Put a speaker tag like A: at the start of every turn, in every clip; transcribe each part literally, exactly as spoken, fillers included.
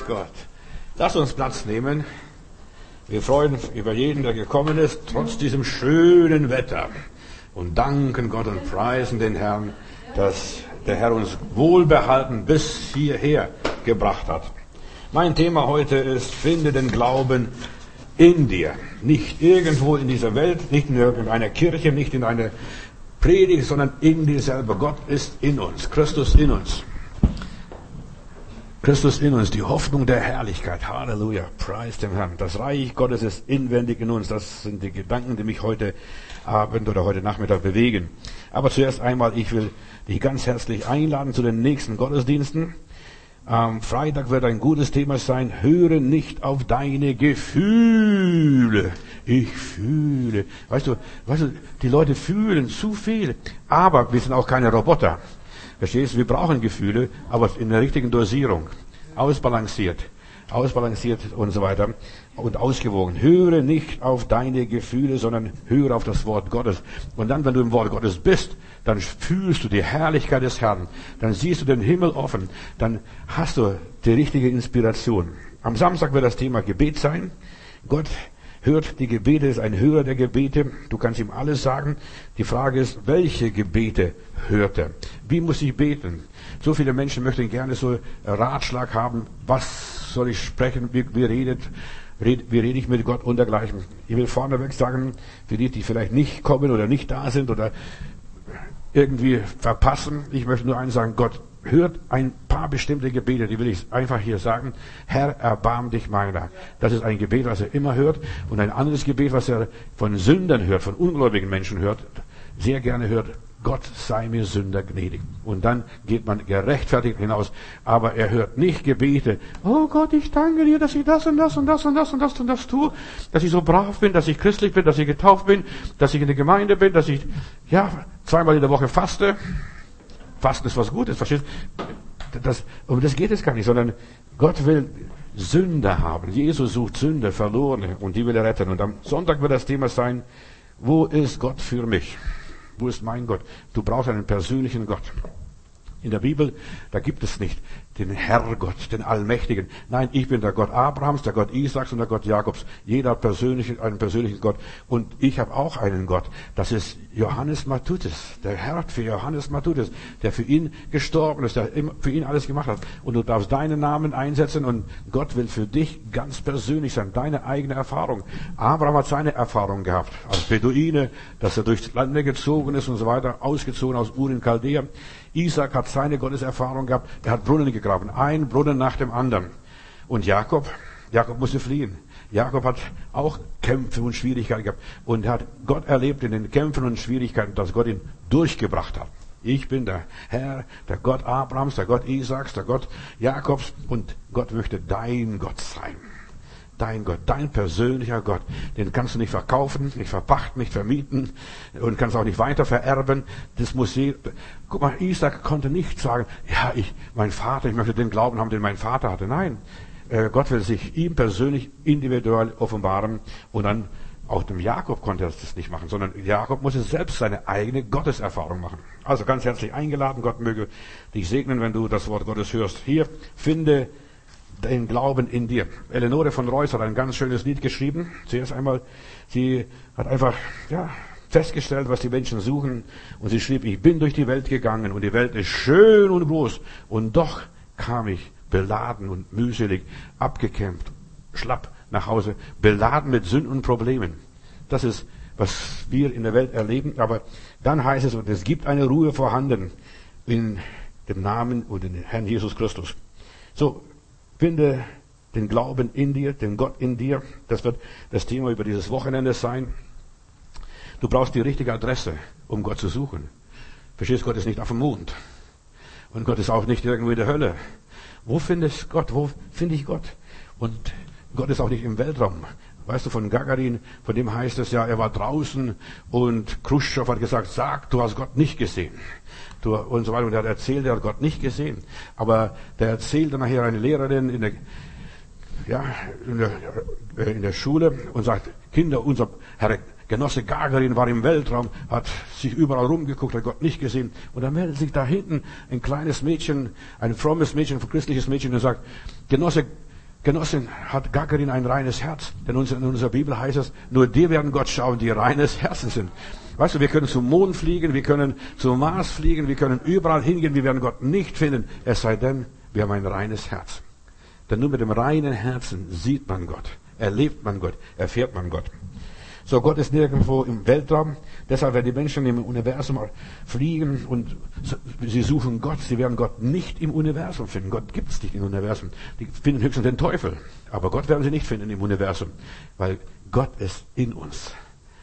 A: Gott. Lass uns Platz nehmen. Wir freuen uns über jeden, der gekommen ist, trotz diesem schönen Wetter. Und danken Gott und preisen den Herrn, dass der Herr uns wohlbehalten bis hierher gebracht hat. Mein Thema heute ist, finde den Glauben in dir. Nicht irgendwo in dieser Welt, nicht in irgendeiner Kirche, nicht in einer Predigt, sondern in dir selber. Gott ist in uns, Christus in uns. Christus in uns, die Hoffnung der Herrlichkeit. Halleluja, preis dem Herrn. Das Reich Gottes ist inwendig in uns. Das sind die Gedanken, die mich heute Abend oder heute Nachmittag bewegen. Aber zuerst einmal, ich will dich ganz herzlich einladen zu den nächsten Gottesdiensten. Am Freitag wird ein gutes Thema sein. Höre nicht auf deine Gefühle. Ich fühle. Weißt du, weißt du, die Leute fühlen zu viel. Aber wir sind auch keine Roboter. Verstehst du? Wir brauchen Gefühle, aber in der richtigen Dosierung. Ausbalanciert. Ausbalanciert und so weiter. Und ausgewogen. Höre nicht auf deine Gefühle, sondern höre auf das Wort Gottes. Und dann, wenn du im Wort Gottes bist, dann fühlst du die Herrlichkeit des Herrn. Dann siehst du den Himmel offen. Dann hast du die richtige Inspiration. Am Samstag wird das Thema Gebet sein. Gott hört die Gebete, ist ein Hörer der Gebete. Du kannst ihm alles sagen. Die Frage ist, welche Gebete hört er? Wie muss ich beten? So viele Menschen möchten gerne so Ratschlag haben. Was soll ich sprechen? Wie, wie redet, red, wie rede ich mit Gott und dergleichen? Ich will vorneweg sagen, für die, die vielleicht nicht kommen oder nicht da sind oder irgendwie verpassen. Ich möchte nur eins sagen, Gott hört ein paar bestimmte Gebete, die will ich einfach hier sagen. Herr, erbarm dich meiner. Das ist ein Gebet, was er immer hört. Und ein anderes Gebet, was er von Sündern hört, von ungläubigen Menschen hört, sehr gerne hört, Gott sei mir Sünder gnädig. Und dann geht man gerechtfertigt hinaus. Aber er hört nicht Gebete. Oh Gott, ich danke dir, dass ich das und das und das und das und das und das tue. Dass ich so brav bin, dass ich christlich bin, dass ich getauft bin, dass ich in der Gemeinde bin, dass ich, ja, zweimal in der Woche faste. Fasten ist was Gutes, verstehst du? Das, um das geht es gar nicht, sondern Gott will Sünder haben. Jesus sucht Sünder, Verlorene, und die will er retten. Und am Sonntag wird das Thema sein, wo ist Gott für mich? Wo ist mein Gott? Du brauchst einen persönlichen Gott. In der Bibel, da gibt es nicht den Herrgott, den Allmächtigen. Nein, ich bin der Gott Abrahams, der Gott Isaaks und der Gott Jakobs. Jeder hat persönlich, einen persönlichen Gott. Und ich habe auch einen Gott. Das ist Johannes Matthäus. Der Herr für Johannes Matthäus, der für ihn gestorben ist, der für ihn alles gemacht hat. Und du darfst deinen Namen einsetzen und Gott will für dich ganz persönlich sein. Deine eigene Erfahrung. Abraham hat seine Erfahrung gehabt. Als Beduine, dass er durchs Land gezogen ist und so weiter, ausgezogen aus Ur in Chaldea. Isaac hat seine Gotteserfahrung gehabt. Er hat Brunnen gegraben. Ein Brunnen nach dem anderen. Und Jakob, Jakob musste fliehen. Jakob hat auch Kämpfe und Schwierigkeiten gehabt. Und er hat Gott erlebt in den Kämpfen und Schwierigkeiten, dass Gott ihn durchgebracht hat. Ich bin der Herr, der Gott Abrahams, der Gott Isaaks, der Gott Jakobs. Und Gott möchte dein Gott sein. Dein Gott, dein persönlicher Gott, den kannst du nicht verkaufen, nicht verpachten, nicht vermieten und kannst auch nicht weiter vererben. Das muss je, guck mal, Isaac konnte nicht sagen, ja, ich, mein Vater, ich möchte den Glauben haben, den mein Vater hatte. Nein, äh, Gott will sich ihm persönlich individuell offenbaren und dann auch dem Jakob konnte er das nicht machen, sondern Jakob musste selbst seine eigene Gotteserfahrung machen. Also ganz herzlich eingeladen, Gott möge dich segnen, wenn du das Wort Gottes hörst. Hier, finde den Glauben in dir. Eleonore von Reuss hat ein ganz schönes Lied geschrieben. Zuerst einmal, sie hat einfach, ja, festgestellt, was die Menschen suchen. Und sie schrieb, ich bin durch die Welt gegangen und die Welt ist schön und groß. Und doch kam ich beladen und mühselig, abgekämpft, schlapp nach Hause, beladen mit Sünden und Problemen. Das ist, was wir in der Welt erleben. Aber dann heißt es, und es gibt eine Ruhe vorhanden in dem Namen und in den Herrn Jesus Christus. So, finde den Glauben in dir, den Gott in dir. Das wird das Thema über dieses Wochenende sein. Du brauchst die richtige Adresse, um Gott zu suchen. Verstehst, Gott ist nicht auf dem Mond. Und Gott ist auch nicht irgendwo in der Hölle. Wo findest Gott? Wo finde ich Gott? Und Gott ist auch nicht im Weltraum. Weißt du, von Gagarin, von dem heißt es ja, er war draußen und Khrushchev hat gesagt, sag, du hast Gott nicht gesehen. Du, und so weiter. Und er hat erzählt, er hat Gott nicht gesehen. Aber der erzählte nachher eine Lehrerin in der, ja, in der, in der Schule und sagt, Kinder, unser Herr Genosse Gagarin war im Weltraum, hat sich überall rumgeguckt, hat Gott nicht gesehen. Und dann meldet sich da hinten ein kleines Mädchen, ein frommes Mädchen, ein christliches Mädchen und sagt, Genosse Genossin, hat Gagarin ein reines Herz? Denn in unserer Bibel heißt es, nur die werden Gott schauen, die reines Herzen sind. Weißt du, wir können zum Mond fliegen, wir können zum Mars fliegen, wir können überall hingehen, wir werden Gott nicht finden, es sei denn, wir haben ein reines Herz. Denn nur mit dem reinen Herzen sieht man Gott, erlebt man Gott, erfährt man Gott. So, Gott ist nirgendwo im Weltraum. Deshalb werden die Menschen im Universum fliegen und sie suchen Gott. Sie werden Gott nicht im Universum finden. Gott gibt es nicht im Universum. Die finden höchstens den Teufel. Aber Gott werden sie nicht finden im Universum. Weil Gott ist in uns.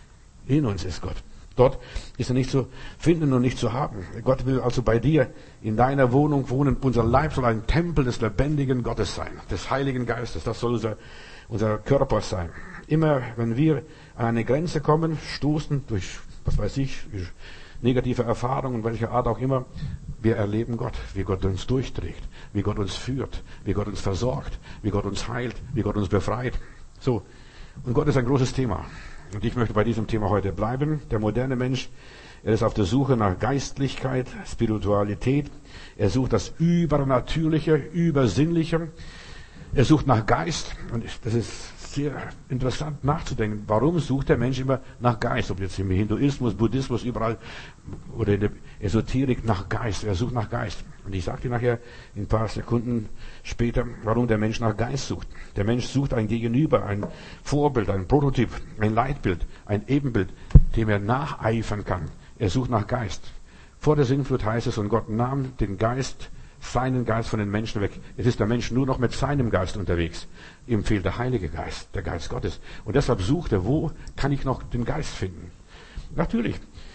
A: In uns ist Gott. Dort ist er nicht zu finden und nicht zu haben. Gott will also bei dir in deiner Wohnung wohnen. Unser Leib soll ein Tempel des lebendigen Gottes sein. Des Heiligen Geistes. Das soll unser, unser Körper sein. Immer wenn wir an eine Grenze kommen, stoßen durch, was weiß ich, negative Erfahrungen, welcher Art auch immer, wir erleben Gott, wie Gott uns durchträgt, wie Gott uns führt, wie Gott uns versorgt, wie Gott uns heilt, wie Gott uns befreit. So. Und Gott ist ein großes Thema. Und ich möchte bei diesem Thema heute bleiben. Der moderne Mensch, er ist auf der Suche nach Geistlichkeit, Spiritualität. Er sucht das Übernatürliche, Übersinnliche. Er sucht nach Geist. Und das ist sehr interessant nachzudenken. Warum sucht der Mensch immer nach Geist? Ob jetzt im Hinduismus, Buddhismus, überall oder in der Esoterik nach Geist. Er sucht nach Geist. Und ich sage dir nachher in ein paar Sekunden später, warum der Mensch nach Geist sucht. Der Mensch sucht ein Gegenüber, ein Vorbild, ein Prototyp, ein Leitbild, ein Ebenbild, dem er nacheifern kann. Er sucht nach Geist. Vor der Sintflut heißt es, und Gott nahm den Geist, seinen Geist von den Menschen weg. Jetzt ist der Mensch nur noch mit seinem Geist unterwegs. Ihm fehlt der Heilige Geist, der Geist Gottes. Und deshalb sucht er, wo kann ich noch den Geist finden? Natürlich,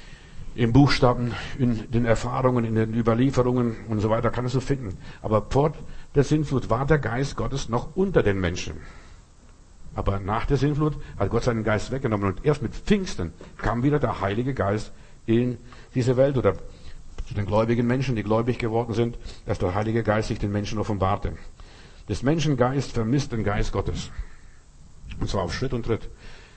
A: im Buchstaben, in den Erfahrungen, in den Überlieferungen und so weiter kannst du finden. Aber vor der Sintflut war der Geist Gottes noch unter den Menschen. Aber nach der Sintflut hat Gott seinen Geist weggenommen und erst mit Pfingsten kam wieder der Heilige Geist in diese Welt oder zu den gläubigen Menschen, die gläubig geworden sind, dass der Heilige Geist sich den Menschen offenbarte. Das Menschengeist vermisst den Geist Gottes. Und zwar auf Schritt und Tritt.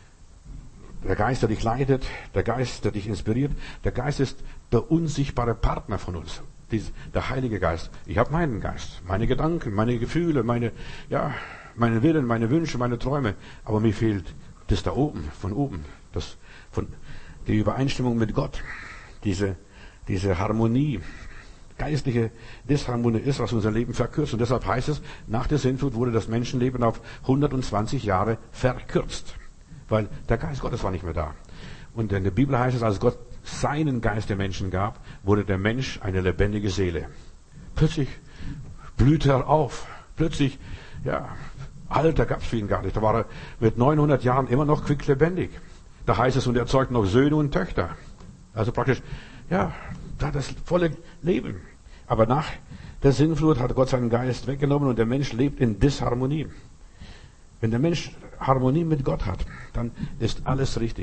A: Der Geist, der dich leitet, der Geist, der dich inspiriert, der Geist ist der unsichtbare Partner von uns. Der Heilige Geist. Ich habe meinen Geist, meine Gedanken, meine Gefühle, meine, ja, meinen Willen, meine Wünsche, meine Träume. Aber mir fehlt das da oben, von oben, das, von, die Übereinstimmung mit Gott. Diese Diese Harmonie, geistliche Disharmonie ist, was unser Leben verkürzt. Und deshalb heißt es, nach der Sintflut wurde das Menschenleben auf hundertzwanzig Jahre verkürzt. Weil der Geist Gottes war nicht mehr da. Und in der Bibel heißt es, als Gott seinen Geist den Menschen gab, wurde der Mensch eine lebendige Seele. Plötzlich blühte er auf. Plötzlich, ja, Alter gab es für ihn gar nicht. Da war er mit neunhundert Jahren immer noch quicklebendig. Da heißt es, und er zeugt noch Söhne und Töchter. Also praktisch, ja, da das volle Leben. Aber nach der Sintflut hat Gott seinen Geist weggenommen und der Mensch lebt in Disharmonie. Wenn der Mensch Harmonie mit Gott hat, dann ist alles richtig.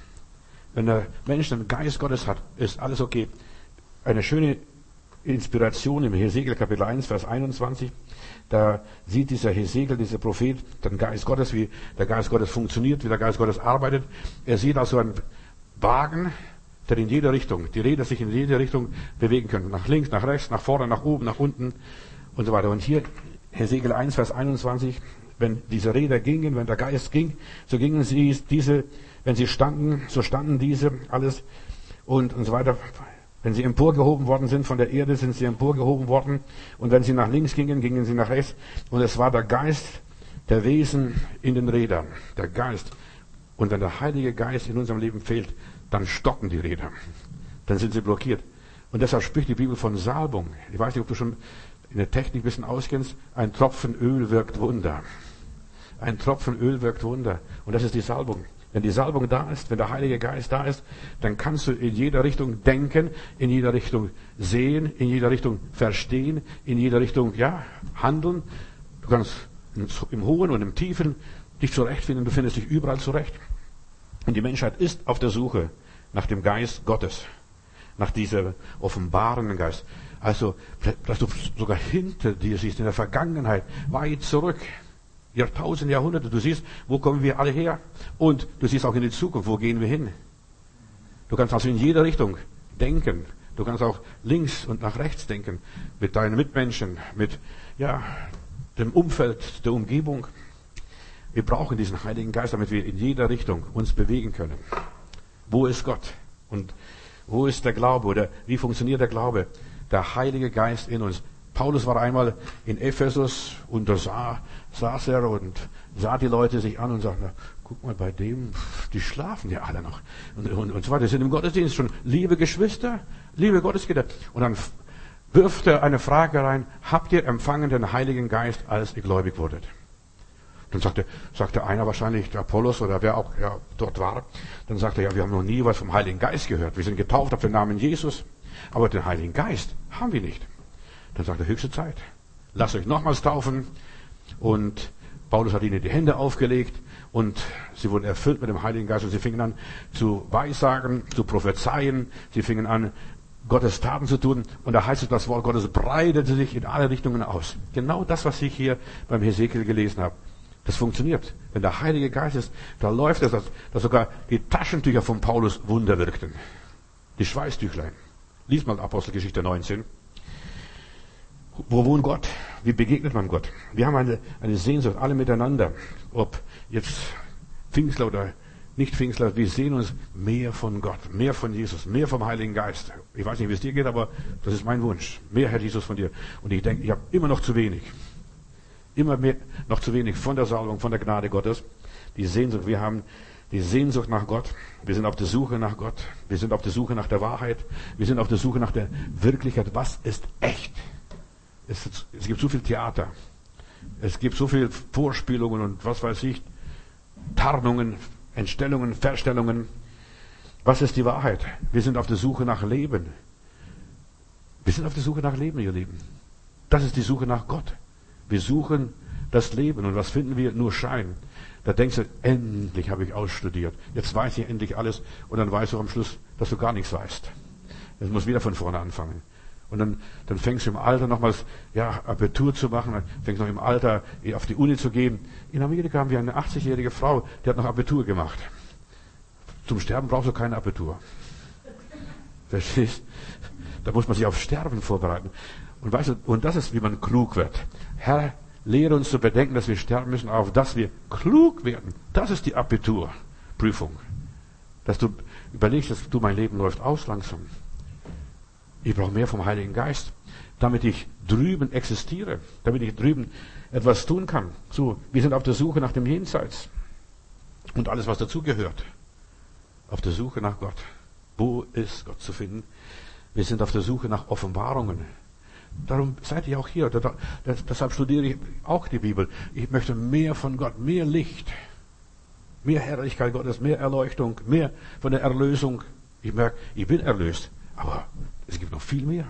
A: Wenn der Mensch den Geist Gottes hat, ist alles okay. Eine schöne Inspiration im Hesekiel Kapitel eins, Vers einundzwanzig. Da sieht dieser Hesekiel, dieser Prophet, den Geist Gottes, wie der Geist Gottes funktioniert, wie der Geist Gottes arbeitet. Er sieht also einen Wagen, der in jede Richtung, die Räder sich in jede Richtung bewegen können. Nach links, nach rechts, nach vorne, nach oben, nach unten und so weiter. Und hier, Hesekiel eins, Vers einundzwanzig, wenn diese Räder gingen, wenn der Geist ging, so gingen sie diese, wenn sie standen, so standen diese, alles und, und so weiter. Wenn sie emporgehoben worden sind von der Erde, sind sie emporgehoben worden. Und wenn sie nach links gingen, gingen sie nach rechts. Und es war der Geist der Wesen in den Rädern. Der Geist. Und wenn der Heilige Geist in unserem Leben fehlt, dann stocken die Räder. Dann sind sie blockiert. Und deshalb spricht die Bibel von Salbung. Ich weiß nicht, ob du schon in der Technik ein bisschen auskennst. Ein Tropfen Öl wirkt Wunder. Ein Tropfen Öl wirkt Wunder. Und das ist die Salbung. Wenn die Salbung da ist, wenn der Heilige Geist da ist, dann kannst du in jeder Richtung denken, in jeder Richtung sehen, in jeder Richtung verstehen, in jeder Richtung, ja, handeln. Du kannst im Hohen und im Tiefen dich zurechtfinden. Du findest dich überall zurecht. Und die Menschheit ist auf der Suche nach dem Geist Gottes, nach dieser offenbarenden Geist. Also, dass du sogar hinter dir siehst, in der Vergangenheit, weit zurück, Jahrtausende, Jahrhunderte, du siehst, wo kommen wir alle her? Und du siehst auch in die Zukunft, wo gehen wir hin? Du kannst also in jeder Richtung denken. Du kannst auch links und nach rechts denken, mit deinen Mitmenschen, mit, ja, dem Umfeld, der Umgebung. Wir brauchen diesen Heiligen Geist, damit wir in jeder Richtung uns bewegen können. Wo ist Gott? Und wo ist der Glaube? Oder wie funktioniert der Glaube? Der Heilige Geist in uns. Paulus war einmal in Ephesus und da sah, saß er und sah die Leute sich an und sagte, guck mal, bei dem, die schlafen ja alle noch. Und, und, und so weiter, die sind im Gottesdienst schon, liebe Geschwister, liebe Gotteskinder. Und dann wirft er eine Frage rein, habt ihr empfangen den Heiligen Geist, als ihr gläubig wurdet? Dann sagte, sagte einer wahrscheinlich, der Apollos oder wer auch ja, dort war, dann sagte er, ja, wir haben noch nie was vom Heiligen Geist gehört. Wir sind getauft auf den Namen Jesus, aber den Heiligen Geist haben wir nicht. Dann sagte er, höchste Zeit. Lasst euch nochmals taufen. Und Paulus hat ihnen die Hände aufgelegt und sie wurden erfüllt mit dem Heiligen Geist und sie fingen an zu weissagen, zu prophezeien. Sie fingen an, Gottes Taten zu tun. Und da heißt es, das Wort Gottes breitete sich in alle Richtungen aus. Genau das, was ich hier beim Hesekiel gelesen habe. Das funktioniert. Wenn der Heilige Geist ist, da läuft es, dass, dass sogar die Taschentücher von Paulus Wunder wirkten. Die Schweißtüchlein. Lies mal Apostelgeschichte neunzehn. Wo wohnt Gott? Wie begegnet man Gott? Wir haben eine, eine Sehnsucht, alle miteinander. Ob jetzt Pfingstler oder nicht Pfingstler, wir sehen uns mehr von Gott, mehr von Jesus, mehr vom Heiligen Geist. Ich weiß nicht, wie es dir geht, aber das ist mein Wunsch. Mehr Herr Jesus von dir. Und ich denke, ich habe immer noch zu wenig. Immer mehr, noch zu wenig von der Salbung, von der Gnade Gottes. Die Sehnsucht, wir haben die Sehnsucht nach Gott. Wir sind auf der Suche nach Gott. Wir sind auf der Suche nach der Wahrheit. Wir sind auf der Suche nach der Wirklichkeit. Was ist echt? Es, es gibt so viel Theater. Es gibt so viel Vorspielungen und was weiß ich, Tarnungen, Entstellungen, Verstellungen. Was ist die Wahrheit? Wir sind auf der Suche nach Leben. Wir sind auf der Suche nach Leben, ihr Lieben. Das ist die Suche nach Gott. Wir suchen das Leben. Und was finden wir? Nur Schein. Da denkst du, endlich habe ich ausstudiert. Jetzt weiß ich endlich alles. Und dann weißt du am Schluss, dass du gar nichts weißt. Jetzt musst du wieder von vorne anfangen. Und dann, dann fängst du im Alter nochmals, ja, Abitur zu machen. Dann fängst du noch im Alter auf die Uni zu gehen. In Amerika haben wir eine achtzigjährige Frau, die hat noch Abitur gemacht. Zum Sterben brauchst du kein Abitur. Verstehst? Da muss man sich auf Sterben vorbereiten. Und weißt du, und das ist, wie man klug wird. Herr, lehre uns zu bedenken, dass wir sterben müssen, auf dass wir klug werden. Das ist die Abiturprüfung. Dass du überlegst, dass du, mein Leben läuft aus langsam. Ich brauche mehr vom Heiligen Geist, damit ich drüben existiere, damit ich drüben etwas tun kann. So, wir sind auf der Suche nach dem Jenseits und alles, was dazugehört. Auf der Suche nach Gott. Wo ist Gott zu finden? Wir sind auf der Suche nach Offenbarungen. Darum seid ihr auch hier. Deshalb studiere ich auch die Bibel. Ich möchte mehr von Gott, mehr Licht, mehr Herrlichkeit Gottes, mehr Erleuchtung, mehr von der Erlösung. Ich merke, ich bin erlöst, aber es gibt noch viel mehr.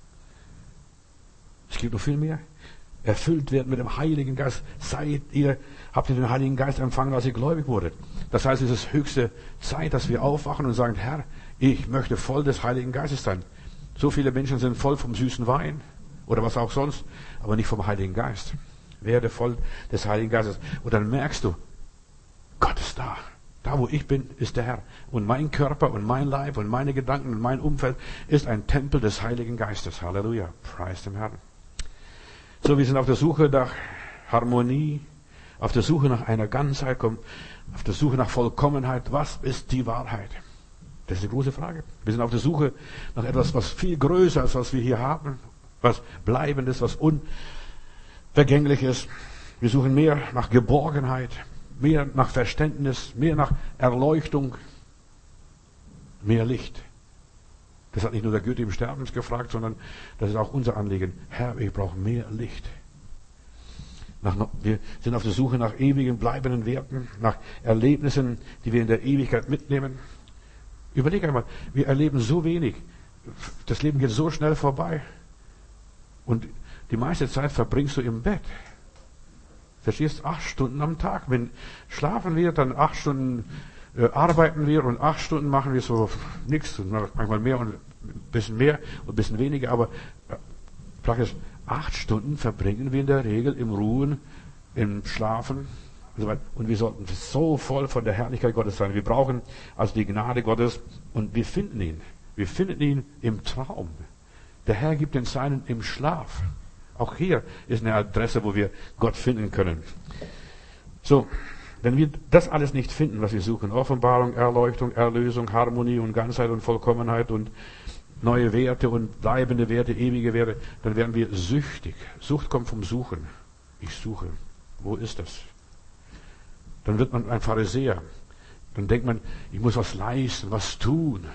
A: Es gibt noch viel mehr. Erfüllt werden mit dem Heiligen Geist. Seid ihr, habt ihr den Heiligen Geist empfangen, als ihr gläubig wurdet. Das heißt, es ist höchste Zeit, dass wir aufwachen und sagen, Herr, ich möchte voll des Heiligen Geistes sein. So viele Menschen sind voll vom süßen Wein oder was auch sonst, aber nicht vom Heiligen Geist. Werde voll des Heiligen Geistes. Und dann merkst du, Gott ist da. Da, wo ich bin, ist der Herr. Und mein Körper und mein Leib und meine Gedanken und mein Umfeld ist ein Tempel des Heiligen Geistes. Halleluja. Preis dem Herrn. So, wir sind auf der Suche nach Harmonie, auf der Suche nach einer Ganzheit, auf der Suche nach Vollkommenheit. Was ist die Wahrheit? Das ist eine große Frage. Wir sind auf der Suche nach etwas, was viel größer ist, was wir hier haben, was Bleibendes, was Unvergängliches. Wir suchen mehr nach Geborgenheit, mehr nach Verständnis, mehr nach Erleuchtung, mehr Licht. Das hat nicht nur der Goethe im Sterben gefragt, sondern das ist auch unser Anliegen. Herr, ich brauche mehr Licht. Nach, wir sind auf der Suche nach ewigen, bleibenden Werten, nach Erlebnissen, die wir in der Ewigkeit mitnehmen. Überleg einmal, wir erleben so wenig. Das Leben geht so schnell vorbei. Und die meiste Zeit verbringst du im Bett. Verstehst? Acht Stunden am Tag. Wenn schlafen wir, dann acht Stunden äh, arbeiten wir und acht Stunden machen wir so nichts. Manchmal mehr und ein bisschen mehr und ein bisschen weniger. Aber äh, praktisch acht Stunden verbringen wir in der Regel im Ruhen, im Schlafen. Und wir sollten so voll von der Herrlichkeit Gottes sein. Wir brauchen also die Gnade Gottes und wir finden ihn. Wir finden ihn im Traum. Der Herr gibt den Seinen im Schlaf. Auch hier ist eine Adresse, wo wir Gott finden können. So, wenn wir das alles nicht finden, was wir suchen, Offenbarung, Erleuchtung, Erlösung, Harmonie und Ganzheit und Vollkommenheit und neue Werte und bleibende Werte, ewige Werte, dann werden wir süchtig. Sucht kommt vom Suchen. Ich suche. Wo ist das? Dann wird man ein Pharisäer. Dann denkt man, ich muss was leisten, was tun.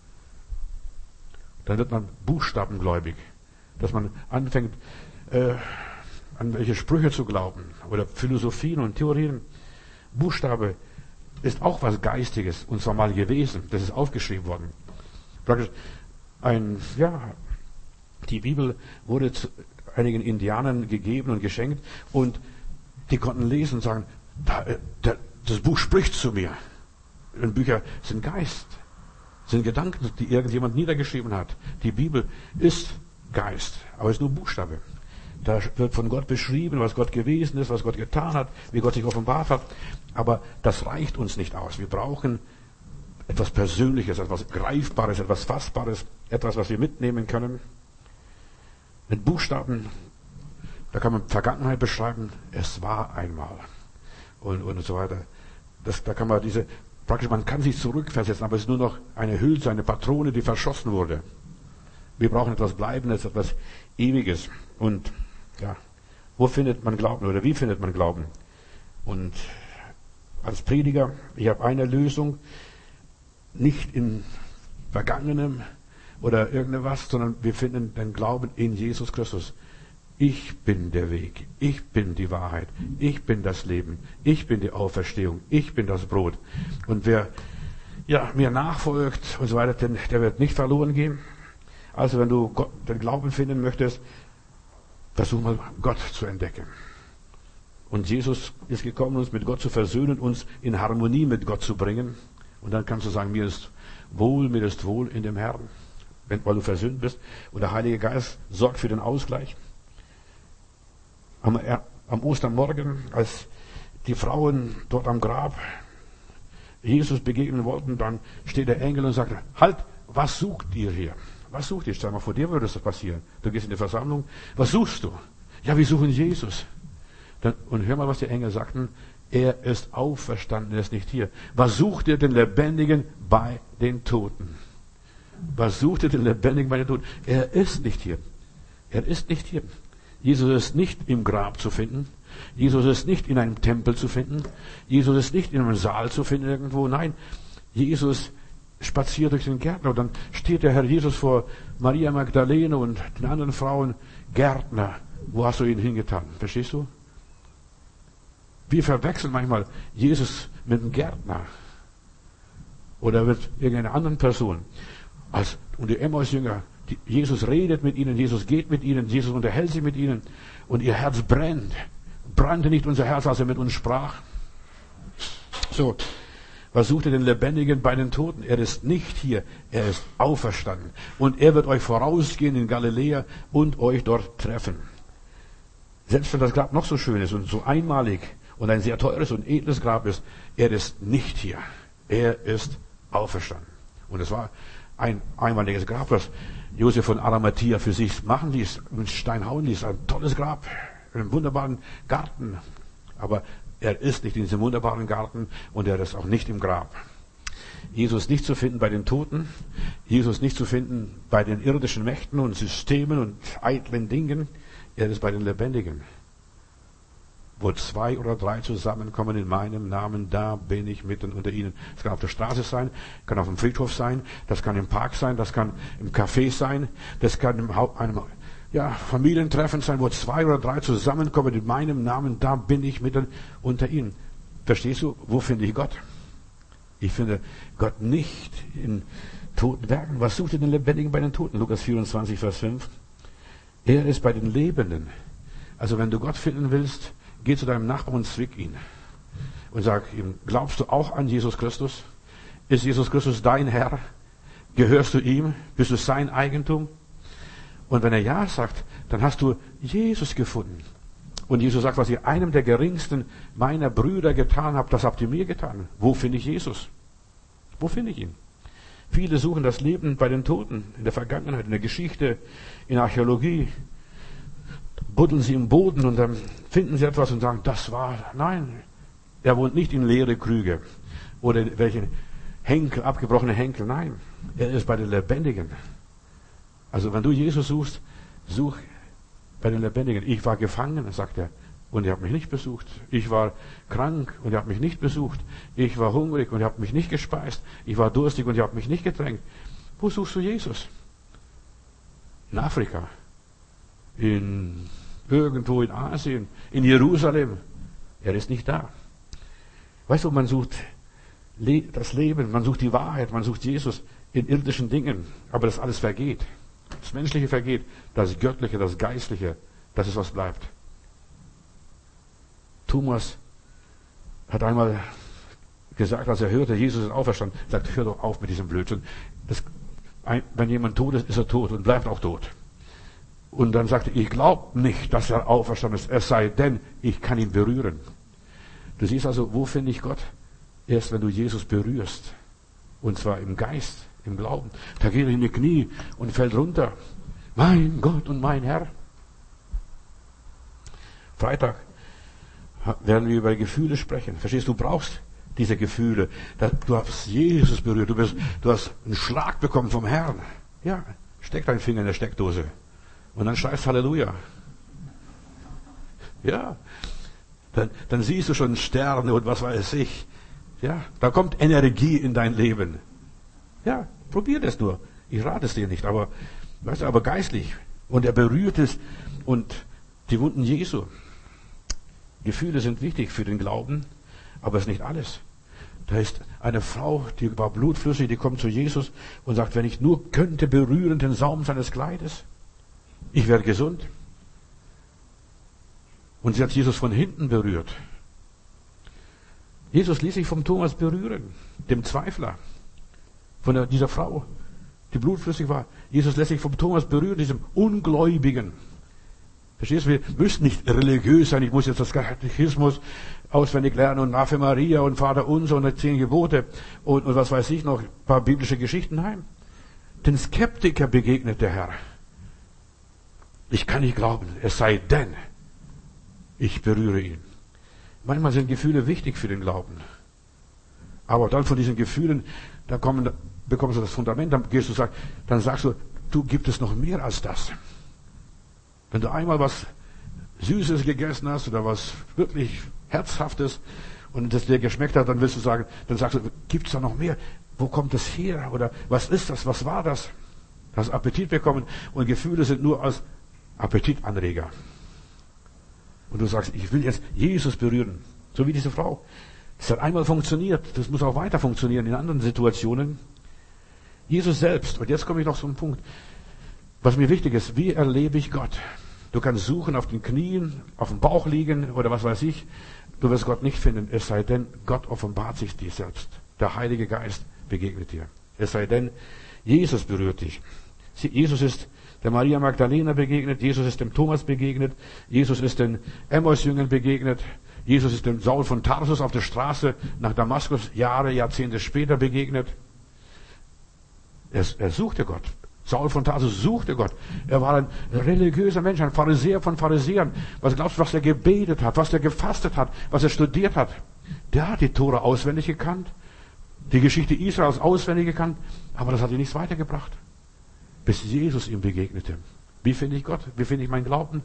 A: Dann wird man buchstabengläubig, dass man anfängt, äh, an welche Sprüche zu glauben oder Philosophien und Theorien. Buchstabe ist auch was Geistiges, und zwar mal gewesen. Das ist aufgeschrieben worden. Praktisch ein, ja, die Bibel wurde zu einigen Indianern gegeben und geschenkt und die konnten lesen und sagen, da, da, das Buch spricht zu mir. Und Bücher sind Geist, sind Gedanken, die irgendjemand niedergeschrieben hat. Die Bibel ist Geist, aber ist nur Buchstabe. Da wird von Gott beschrieben, was Gott gewesen ist, was Gott getan hat, wie Gott sich offenbart hat. Aber das reicht uns nicht aus. Wir brauchen etwas Persönliches, etwas Greifbares, etwas Fassbares, etwas, was wir mitnehmen können. Mit Buchstaben, da kann man Vergangenheit beschreiben, es war einmal. Und, und so weiter. Das, da kann man diese, praktisch, man kann sich zurückversetzen, aber es ist nur noch eine Hülse, eine Patrone, die verschossen wurde. Wir brauchen etwas Bleibendes, etwas Ewiges. Und, ja, wo findet man Glauben oder wie findet man Glauben? Und als Prediger, ich habe eine Lösung, nicht in Vergangenem oder irgendwas, sondern wir finden den Glauben in Jesus Christus. Ich bin der Weg, ich bin die Wahrheit, ich bin das Leben, ich bin die Auferstehung, ich bin das Brot. Und wer ja, mir nachfolgt und so weiter, denn der wird nicht verloren gehen. Also wenn du Gott, den Glauben finden möchtest, versuch mal Gott zu entdecken. Und Jesus ist gekommen, uns mit Gott zu versöhnen, uns in Harmonie mit Gott zu bringen. Und dann kannst du sagen, mir ist wohl, mir ist wohl in dem Herrn, wenn, weil du versöhnt bist. Und der Heilige Geist sorgt für den Ausgleich. Am, am Ostermorgen, als die Frauen dort am Grab Jesus begegnen wollten, dann steht der Engel und sagt, halt, was sucht ihr hier? Was sucht ihr? Stell mal vor, dir würde das passieren. Du gehst in die Versammlung. Was suchst du? Ja, wir suchen Jesus. Dann, und hör mal, was die Engel sagten. Er ist auferstanden, er ist nicht hier. Was sucht ihr den Lebendigen bei den Toten? Was sucht ihr den Lebendigen bei den Toten? Er ist nicht hier. Er ist nicht hier. Jesus ist nicht im Grab zu finden. Jesus ist nicht in einem Tempel zu finden. Jesus ist nicht in einem Saal zu finden irgendwo. Nein, Jesus spaziert durch den Gärtner und dann steht der Herr Jesus vor Maria Magdalene und den anderen Frauen. Gärtner, wo hast du ihn hingetan? Verstehst du? Wir verwechseln manchmal Jesus mit einem Gärtner oder mit irgendeiner anderen Person. Als, und die Emmaus-Jünger, die, Jesus redet mit ihnen, Jesus geht mit ihnen, Jesus unterhält sich mit ihnen und ihr Herz brennt. Brannte nicht unser Herz, als er mit uns sprach? So, was sucht ihr den Lebendigen bei den Toten? Er ist nicht hier, er ist auferstanden. Und er wird euch vorausgehen in Galiläa und euch dort treffen. Selbst wenn das Grab noch so schön ist und so einmalig und ein sehr teures und edles Grab ist, er ist nicht hier. Er ist auferstanden. Und es war ein einmaliges Grab, das Josef von Arimathea für sich machen ließ, mit Stein hauen ließ. Ein tolles Grab, in einem wunderbaren Garten. Aber er ist nicht in diesem wunderbaren Garten und er ist auch nicht im Grab. Jesus nicht zu finden bei den Toten, Jesus nicht zu finden bei den irdischen Mächten und Systemen und eitlen Dingen. Er ist bei den Lebendigen. Wo zwei oder drei zusammenkommen in meinem Namen, da bin ich mitten unter ihnen. Das kann auf der Straße sein, kann auf dem Friedhof sein, das kann im Park sein, das kann im Café sein, das kann im Haupt, einem ja, Familientreffen sein, wo zwei oder drei zusammenkommen in meinem Namen, da bin ich mitten unter ihnen. Verstehst du, wo finde ich Gott? Ich finde Gott nicht in toten Werken. Was sucht ihr den Lebendigen bei den Toten? Lukas vierundzwanzig, Vers fünf. Er ist bei den Lebenden. Also wenn du Gott finden willst, geh zu deinem Nachbarn und zwick ihn. Und sag ihm, glaubst du auch an Jesus Christus? Ist Jesus Christus dein Herr? Gehörst du ihm? Bist du sein Eigentum? Und wenn er ja sagt, dann hast du Jesus gefunden. Und Jesus sagt, was ihr einem der geringsten meiner Brüder getan habt, das habt ihr mir getan. Wo finde ich Jesus? Wo finde ich ihn? Viele suchen das Leben bei den Toten, in der Vergangenheit, in der Geschichte, in Archäologie, buddeln sie im Boden und dann finden sie etwas und sagen, das war, nein, er wohnt nicht in leere Krüge oder welche Henkel, abgebrochene Henkel, nein, er ist bei den Lebendigen. Also wenn du Jesus suchst, such bei den Lebendigen. Ich war gefangen, sagt er, und ihr habt mich nicht besucht. Ich war krank und ihr habt mich nicht besucht. Ich war hungrig und ihr habt mich nicht gespeist. Ich war durstig und ihr habt mich nicht getränkt. Wo suchst du Jesus? In Afrika, in irgendwo in Asien, in Jerusalem. Er ist nicht da. Weißt du, man sucht das Leben, man sucht die Wahrheit, man sucht Jesus in irdischen Dingen, aber das alles vergeht. Das Menschliche vergeht, das Göttliche, das Geistliche, das ist was bleibt. Thomas hat einmal gesagt, als er hörte, Jesus ist auferstanden, sagt, hör doch auf mit diesem Blödsinn. Das, wenn jemand tot ist, ist er tot und bleibt auch tot. Und dann sagte er, ich glaube nicht, dass er auferstanden ist, es sei denn, ich kann ihn berühren. Du siehst also, wo finde ich Gott? Erst wenn du Jesus berührst. Und zwar im Geist, im Glauben. Da geht er in die Knie und fällt runter. Mein Gott und mein Herr. Freitag werden wir über Gefühle sprechen. Verstehst du, du brauchst diese Gefühle. Du hast Jesus berührt. Du, bist, du hast einen Schlag bekommen vom Herrn. Ja, steck deinen Finger in der Steckdose. Und dann schreist Halleluja. Ja, dann, dann siehst du schon Sterne und was weiß ich. Ja, da kommt Energie in dein Leben. Ja, probier das nur. Ich rate es dir nicht, aber, weißt du, aber geistlich. Und er berührt es und die Wunden Jesu. Gefühle sind wichtig für den Glauben, aber es ist nicht alles. Da ist eine Frau, die war blutflüssig, die kommt zu Jesus und sagt, wenn ich nur könnte berühren den Saum seines Kleides, ich werde gesund. Und sie hat Jesus von hinten berührt. Jesus ließ sich vom Thomas berühren, dem Zweifler, von der, dieser Frau, die blutflüssig war. Jesus lässt sich vom Thomas berühren, diesem Ungläubigen. Verstehst du, wir müssen nicht religiös sein, ich muss jetzt das Katechismus auswendig lernen und Ave Maria und Vater Unser und die zehn Gebote und, und was weiß ich noch, ein paar biblische Geschichten heim. Den Skeptiker begegnet der Herr. Ich kann nicht glauben, es sei denn, ich berühre ihn. Manchmal sind Gefühle wichtig für den Glauben. Aber dann von diesen Gefühlen, da kommen, bekommst du das Fundament, dann gehst du, dann sagst du, du gibt es noch mehr als das. Wenn du einmal was Süßes gegessen hast oder was wirklich Herzhaftes und das dir geschmeckt hat, dann willst du sagen, dann sagst du, gibt es da noch mehr? Wo kommt das her? Oder was ist das? Was war das? Du hast Appetit bekommen und Gefühle sind nur als Appetitanreger. Und du sagst, ich will jetzt Jesus berühren. So wie diese Frau. Das hat einmal funktioniert. Das muss auch weiter funktionieren in anderen Situationen. Jesus selbst. Und jetzt komme ich noch zu einem Punkt. Was mir wichtig ist, wie erlebe ich Gott? Du kannst suchen auf den Knien, auf dem Bauch liegen oder was weiß ich. Du wirst Gott nicht finden, es sei denn, Gott offenbart sich dir selbst. Der Heilige Geist begegnet dir. Es sei denn, Jesus berührt dich. Jesus ist der Maria Magdalena begegnet, Jesus ist dem Thomas begegnet, Jesus ist den Emmaus-Jüngern begegnet, Jesus ist dem Saul von Tarsus auf der Straße nach Damaskus Jahre, Jahrzehnte später begegnet. Er, er suchte Gott. Saul von Tarsus suchte Gott. Er war ein religiöser Mensch, ein Pharisäer von Pharisäern. Was glaubst du, was er gebetet hat, was er gefastet hat, was er studiert hat? Der hat die Tora auswendig gekannt, die Geschichte Israels auswendig gekannt, aber das hat ihn nichts weitergebracht. Bis Jesus ihm begegnete. Wie finde ich Gott? Wie finde ich meinen Glauben?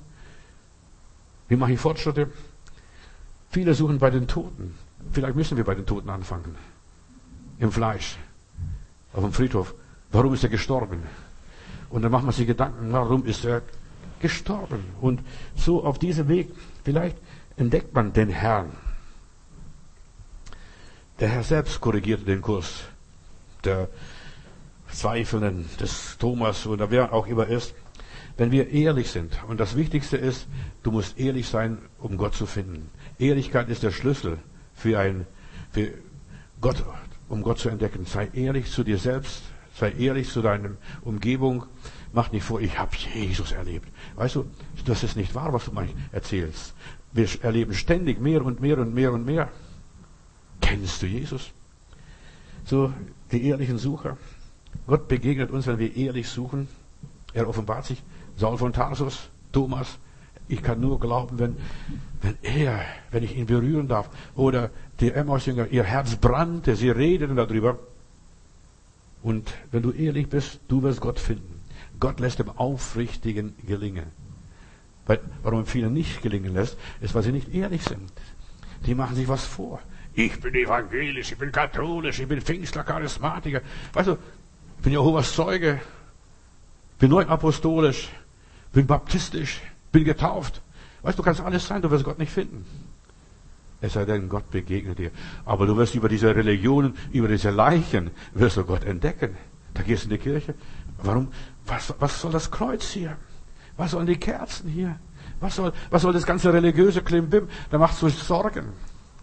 A: Wie mache ich Fortschritte? Viele suchen bei den Toten. Vielleicht müssen wir bei den Toten anfangen. Im Fleisch. Auf dem Friedhof. Warum ist er gestorben? Und dann macht man sich Gedanken, warum ist er gestorben? Und so auf diesem Weg, vielleicht entdeckt man den Herrn. Der Herr selbst korrigierte den Kurs der Zweifelnden, des Thomas oder wer auch immer ist. Wenn wir ehrlich sind, und das Wichtigste ist, du musst ehrlich sein, um Gott zu finden. Ehrlichkeit ist der Schlüssel für ein, für Gott, um Gott zu entdecken. Sei ehrlich zu dir selbst, sei ehrlich zu deiner Umgebung. Mach nicht vor, ich habe Jesus erlebt. Weißt du, das ist nicht wahr, was du mir erzählst. Wir erleben ständig mehr und mehr und mehr und mehr. Kennst du Jesus? So, die ehrlichen Sucher. Gott begegnet uns, wenn wir ehrlich suchen. Er offenbart sich. Saul von Tarsus, Thomas, Ich kann nur glauben, wenn, wenn er, wenn ich ihn berühren darf. Oder die Emmaus-Jünger, ihr Herz brannte, sie redeten darüber. Und wenn du ehrlich bist, du wirst Gott finden. Gott lässt dem Aufrichtigen gelingen. Weil, warum vielen nicht gelingen lässt, ist, weil sie nicht ehrlich sind. Die machen sich was vor. Ich bin evangelisch, ich bin katholisch, ich bin Pfingstler, Charismatiker. Weißt du, ich bin Jehovas Zeuge, bin neuapostolisch, bin baptistisch, bin getauft. Weißt du, du kannst alles sein, du wirst Gott nicht finden. Es sei denn, Gott begegnet dir. Aber du wirst über diese Religionen, über diese Leichen, wirst du Gott entdecken. Da gehst du in die Kirche. Warum? Was, was soll das Kreuz hier? Was sollen die Kerzen hier? Was soll, was soll das ganze religiöse Klimbim? Da machst du Sorgen.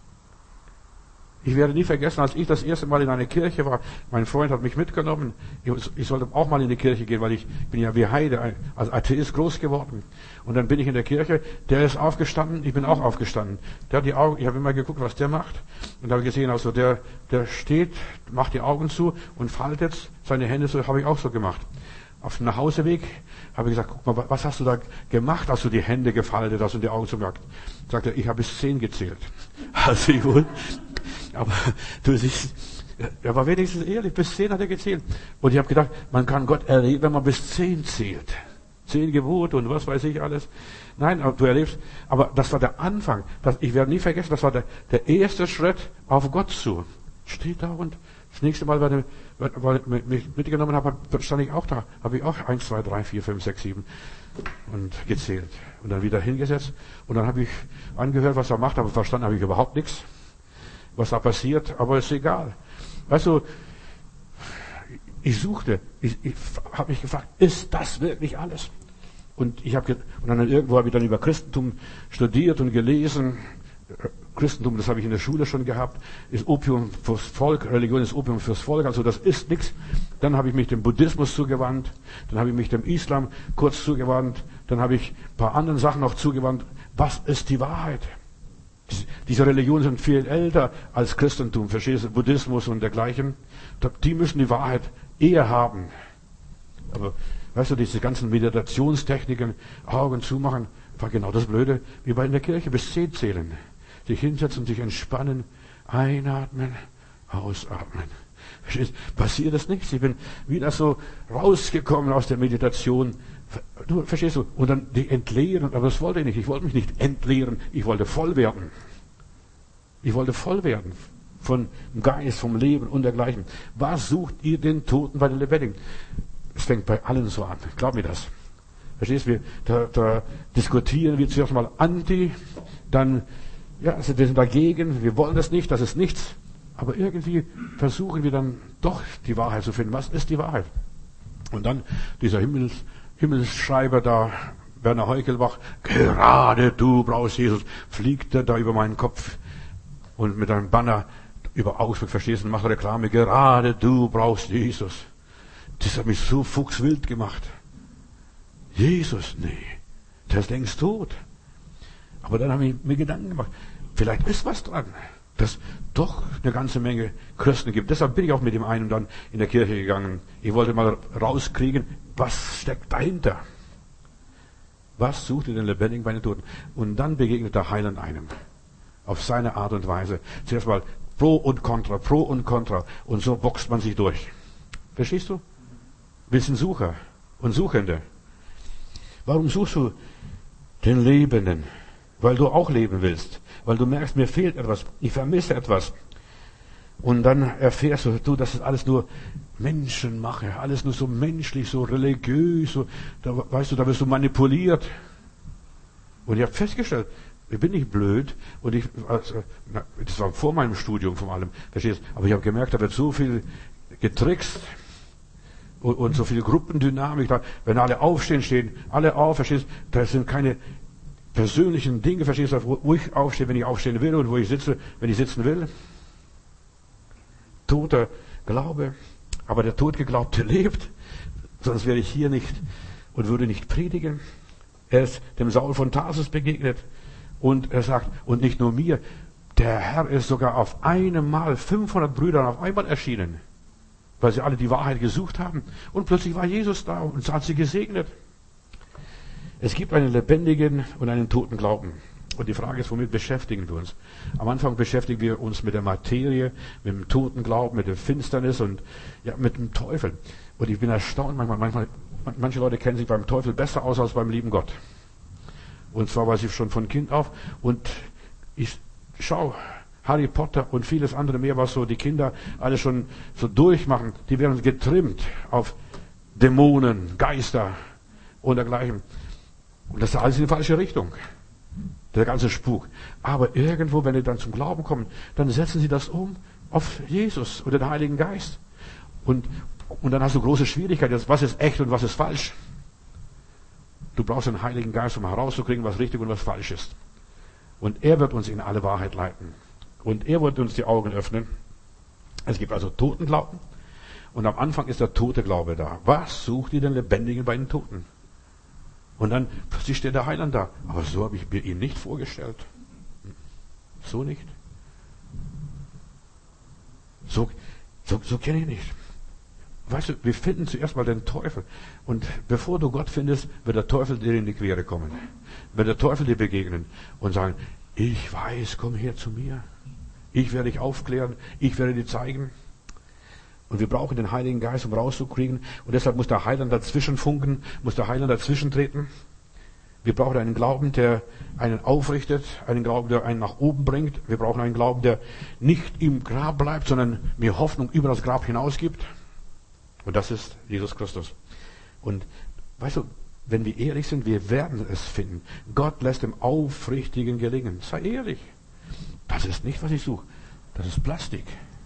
A: Ich werde nie vergessen, als ich das erste Mal in einer Kirche war, mein Freund hat mich mitgenommen. Ich sollte auch mal in die Kirche gehen, weil ich bin ja wie Heide, als Atheist groß geworden. Und dann bin ich in der Kirche, der ist aufgestanden, ich bin auch aufgestanden. Der hat die Augen, ich habe immer geguckt, was der macht. Und da habe ich gesehen, also der, der steht, macht die Augen zu und faltet seine Hände so, habe ich auch so gemacht. Auf dem Nachhauseweg habe ich gesagt, guck mal, was hast du da gemacht, als du die Hände gefaltet hast und die Augen zugemacht? Sagt er, ich habe bis zehn gezählt. Also ich wohl, aber du siehst, er war wenigstens ehrlich, bis zehn hat er gezählt. Und ich habe gedacht, man kann Gott erleben, wenn man bis zehn zählt. Zehn Gebote und was weiß ich alles. Nein, du erlebst, aber das war der Anfang. Das, ich werde nie vergessen, das war der, der erste Schritt auf Gott zu. Steht da und das nächste Mal, weil ich mich mitgenommen habe, stand ich auch da. Habe ich auch eins, zwei, drei, vier, fünf, sechs, sieben und gezählt. Und dann wieder hingesetzt. Und dann habe ich angehört, was er macht, aber verstanden habe ich überhaupt nichts, was da passiert. Aber ist egal. Weißt du, ich suchte, ich, ich habe mich gefragt, ist das wirklich alles? Und ich habe und dann irgendwo habe ich dann über Christentum studiert und gelesen. Christentum, das habe ich in der Schule schon gehabt, ist Opium fürs Volk, Religion ist Opium fürs Volk, also das ist nichts. Dann habe ich mich dem Buddhismus zugewandt, dann habe ich mich dem Islam kurz zugewandt, dann habe ich ein paar anderen Sachen noch zugewandt. Was ist die Wahrheit? Diese Religionen sind viel älter als Christentum, verstehst du, Buddhismus und dergleichen. Die müssen die Wahrheit eher haben. Aber weißt du, diese ganzen Meditationstechniken, Augen zumachen, war genau das Blöde, wie bei in der Kirche, bis zehn zählen. Sich hinsetzen, sich entspannen, einatmen, ausatmen. Verstehst? Passiert das nichts. Ich bin wieder so rausgekommen aus der Meditation. Du, verstehst du? Und dann die entleeren, aber das wollte ich nicht. Ich wollte mich nicht entleeren. Ich wollte voll werden. Ich wollte voll werden. Von dem Geist, vom Leben und dergleichen. Was sucht ihr den Toten bei den Lebendigen? Es fängt bei allen so an. Glaub mir das. Verstehst du? Da, da diskutieren wir zuerst mal anti, dann ja, also wir sind dagegen, wir wollen das nicht, das ist nichts. Aber irgendwie versuchen wir dann doch die Wahrheit zu finden. Was ist die Wahrheit? Und dann dieser Himmels, Himmelsschreiber da, Werner Heukelbach, gerade du brauchst Jesus, fliegt er da über meinen Kopf und mit einem Banner über Augsburg, verstehst du, macht er Reklame, gerade du brauchst Jesus. Das hat mich so fuchswild gemacht. Jesus, nee, der ist längst tot. Aber dann habe ich mir Gedanken gemacht, vielleicht ist was dran, dass doch eine ganze Menge Christen gibt. Deshalb bin ich auch mit dem einen dann in der Kirche gegangen. Ich wollte mal rauskriegen, was steckt dahinter? Was sucht ihr den Lebendigen bei den Toten? Und dann begegnet der Heiland einem. Auf seine Art und Weise. Zuerst mal Pro und Contra, Pro und Contra. Und so boxt man sich durch. Verstehst du? Wir sind Sucher und Suchende. Warum suchst du den Lebenden? Weil du auch leben willst. Weil du merkst, mir fehlt etwas. Ich vermisse etwas. Und dann erfährst du, du, das ist alles nur Menschenmache. Alles nur so menschlich, so religiös. So, da, weißt du, da wirst du manipuliert. Und ich habe festgestellt, ich bin nicht blöd. Und ich, also, na, das war vor meinem Studium vor allem. Verstehst? Aber ich habe gemerkt, da wird so viel getrickst. Und, und so viel Gruppendynamik. Da, wenn alle aufstehen, stehen alle auf. Verstehst? Da sind keine persönlichen Dinge, verstehst du, wo ich aufstehe, wenn ich aufstehen will und wo ich sitze, wenn ich sitzen will. Toter Glaube, aber der Totgeglaubte lebt, sonst wäre ich hier nicht und würde nicht predigen. Er ist dem Saul von Tarsus begegnet und er sagt, und nicht nur mir, der Herr ist sogar auf einem Mal fünfhundert Brüdern auf einmal erschienen, weil sie alle die Wahrheit gesucht haben und plötzlich war Jesus da und hat sie gesegnet. Es gibt einen lebendigen und einen toten Glauben. Und die Frage ist, womit beschäftigen wir uns? Am Anfang beschäftigen wir uns mit der Materie, mit dem toten Glauben, mit der Finsternis und ja, mit dem Teufel. Und ich bin erstaunt, manchmal, manchmal, manche Leute kennen sich beim Teufel besser aus als beim lieben Gott. Und zwar weiß ich schon von Kind auf. Und ich schaue, Harry Potter und vieles andere mehr, was so die Kinder alle schon so durchmachen, die werden getrimmt auf Dämonen, Geister und dergleichen. Und das ist alles in die falsche Richtung. Der ganze Spuk. Aber irgendwo, wenn die dann zum Glauben kommen, dann setzen sie das um auf Jesus oder den Heiligen Geist. Und, und dann hast du große Schwierigkeiten. Was ist echt und was ist falsch? Du brauchst den Heiligen Geist, um herauszukriegen, was richtig und was falsch ist. Und er wird uns in alle Wahrheit leiten. Und er wird uns die Augen öffnen. Es gibt also Totenglauben. Und am Anfang ist der tote Glaube da. Was sucht ihr den Lebendigen bei den Toten? Und dann plötzlich steht der Heiland da. Aber so habe ich mir ihn nicht vorgestellt. So nicht. So, so, so kenne ich nicht. Weißt du, wir finden zuerst mal den Teufel. Und bevor du Gott findest, wird der Teufel dir in die Quere kommen. Wird der Teufel dir begegnen und sagen, ich weiß, komm her zu mir. Ich werde dich aufklären. Ich werde dir zeigen. Und wir brauchen den Heiligen Geist, um rauszukriegen. Und deshalb muss der Heiland dazwischen funken, muss der Heiland dazwischen treten. Wir brauchen einen Glauben, der einen aufrichtet, einen Glauben, der einen nach oben bringt. Wir brauchen einen Glauben, der nicht im Grab bleibt, sondern mir Hoffnung über das Grab hinaus gibt. Und das ist Jesus Christus. Und weißt du, wenn wir ehrlich sind, wir werden es finden. Gott lässt dem Aufrichtigen gelingen. Sei ehrlich. Das ist nicht, was ich suche. Das ist Plastik.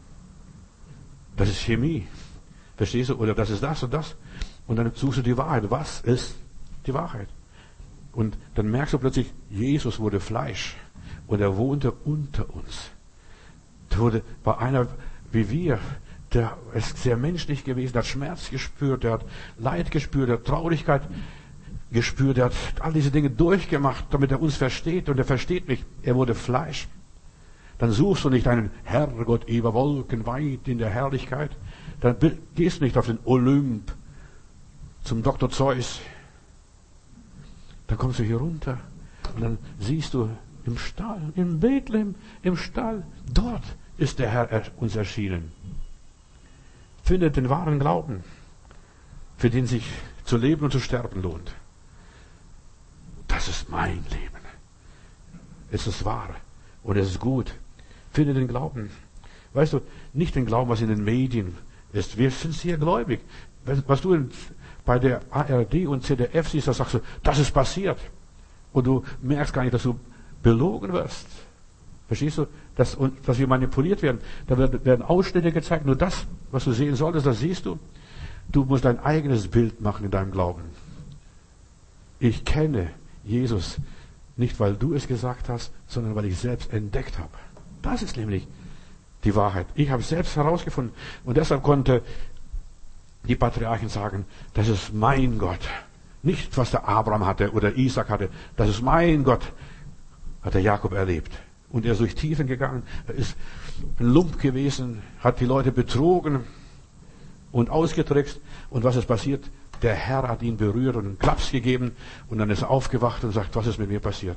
A: Das ist Chemie. Verstehst du? Oder das ist das und das. Und dann suchst du die Wahrheit. Was ist die Wahrheit? Und dann merkst du plötzlich, Jesus wurde Fleisch. Und er wohnte unter uns. Er wurde, war einer wie wir. Der ist sehr menschlich gewesen. Der hat Schmerz gespürt. Der hat Leid gespürt. Der hat Traurigkeit gespürt. Der hat all diese Dinge durchgemacht, damit er uns versteht. Und er versteht mich. Er wurde Fleisch. Dann suchst du nicht einen Herrgott über Wolken weit in der Herrlichkeit. Dann gehst du nicht auf den Olymp zum Doktor Zeus. Dann kommst du hier runter und dann siehst du im Stall, in Bethlehem, im Stall, dort ist der Herr uns erschienen. Findet den wahren Glauben, für den sich zu leben und zu sterben lohnt. Das ist mein Leben. Es ist wahr und es ist gut. Finde den Glauben. Weißt du, nicht den Glauben, was in den Medien ist. Wir sind sehr gläubig. Was du bei der A R D und Z D F siehst, da sagst du, das ist passiert. Und du merkst gar nicht, dass du belogen wirst. Verstehst du? Dass, dass wir manipuliert werden. Da werden Ausschnitte gezeigt. Nur das, was du sehen solltest, das siehst du. Du musst dein eigenes Bild machen in deinem Glauben. Ich kenne Jesus nicht, weil du es gesagt hast, sondern weil ich selbst entdeckt habe. Das ist nämlich die Wahrheit. Ich habe es selbst herausgefunden. Und deshalb konnte die Patriarchen sagen, das ist mein Gott. Nicht, was der Abraham hatte oder Isaac hatte. Das ist mein Gott, hat der Jakob erlebt. Und er ist durch Tiefen gegangen. Er ist ein Lump gewesen, hat die Leute betrogen und ausgetrickst. Und was ist passiert? Der Herr hat ihn berührt und einen Klaps gegeben. Und dann ist er aufgewacht und sagt, was ist mit mir passiert?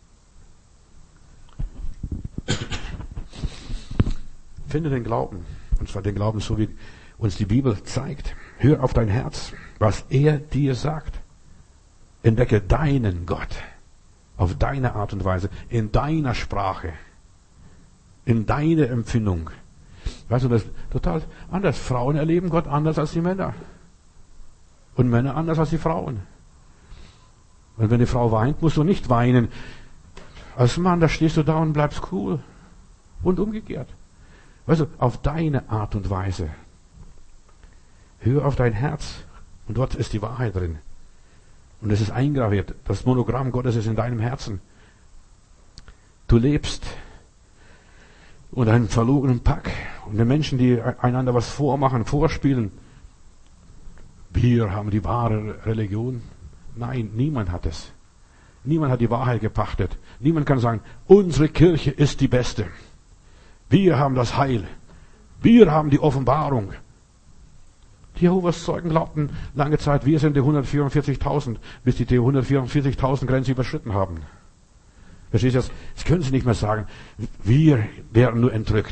A: Finde den Glauben, und zwar den Glauben, so wie uns die Bibel zeigt. Hör auf dein Herz, was er dir sagt. Entdecke deinen Gott auf deine Art und Weise, in deiner Sprache, in deiner Empfindung. Weißt du, das ist total anders. Frauen erleben Gott anders als die Männer. Und Männer anders als die Frauen. Und wenn die Frau weint, musst du nicht weinen. Als Mann, da stehst du da und bleibst cool. Und umgekehrt. Weißt du, auf deine Art und Weise. Hör auf dein Herz. Und dort ist die Wahrheit drin. Und es ist eingraviert. Das Monogramm Gottes ist in deinem Herzen. Du lebst unter einem verlogenen Pack. Und die Menschen, die einander was vormachen, vorspielen. Wir haben die wahre Religion. Nein, niemand hat es. Niemand hat die Wahrheit gepachtet. Niemand kann sagen, unsere Kirche ist die beste. Wir haben das Heil. Wir haben die Offenbarung. Die Jehovas Zeugen glaubten lange Zeit, wir sind die hundertvierundvierzigtausend, bis die die hundertvierundvierzigtausend Grenze überschritten haben. Verstehst du das? Das können sie nicht mehr sagen. Wir werden nur entrückt.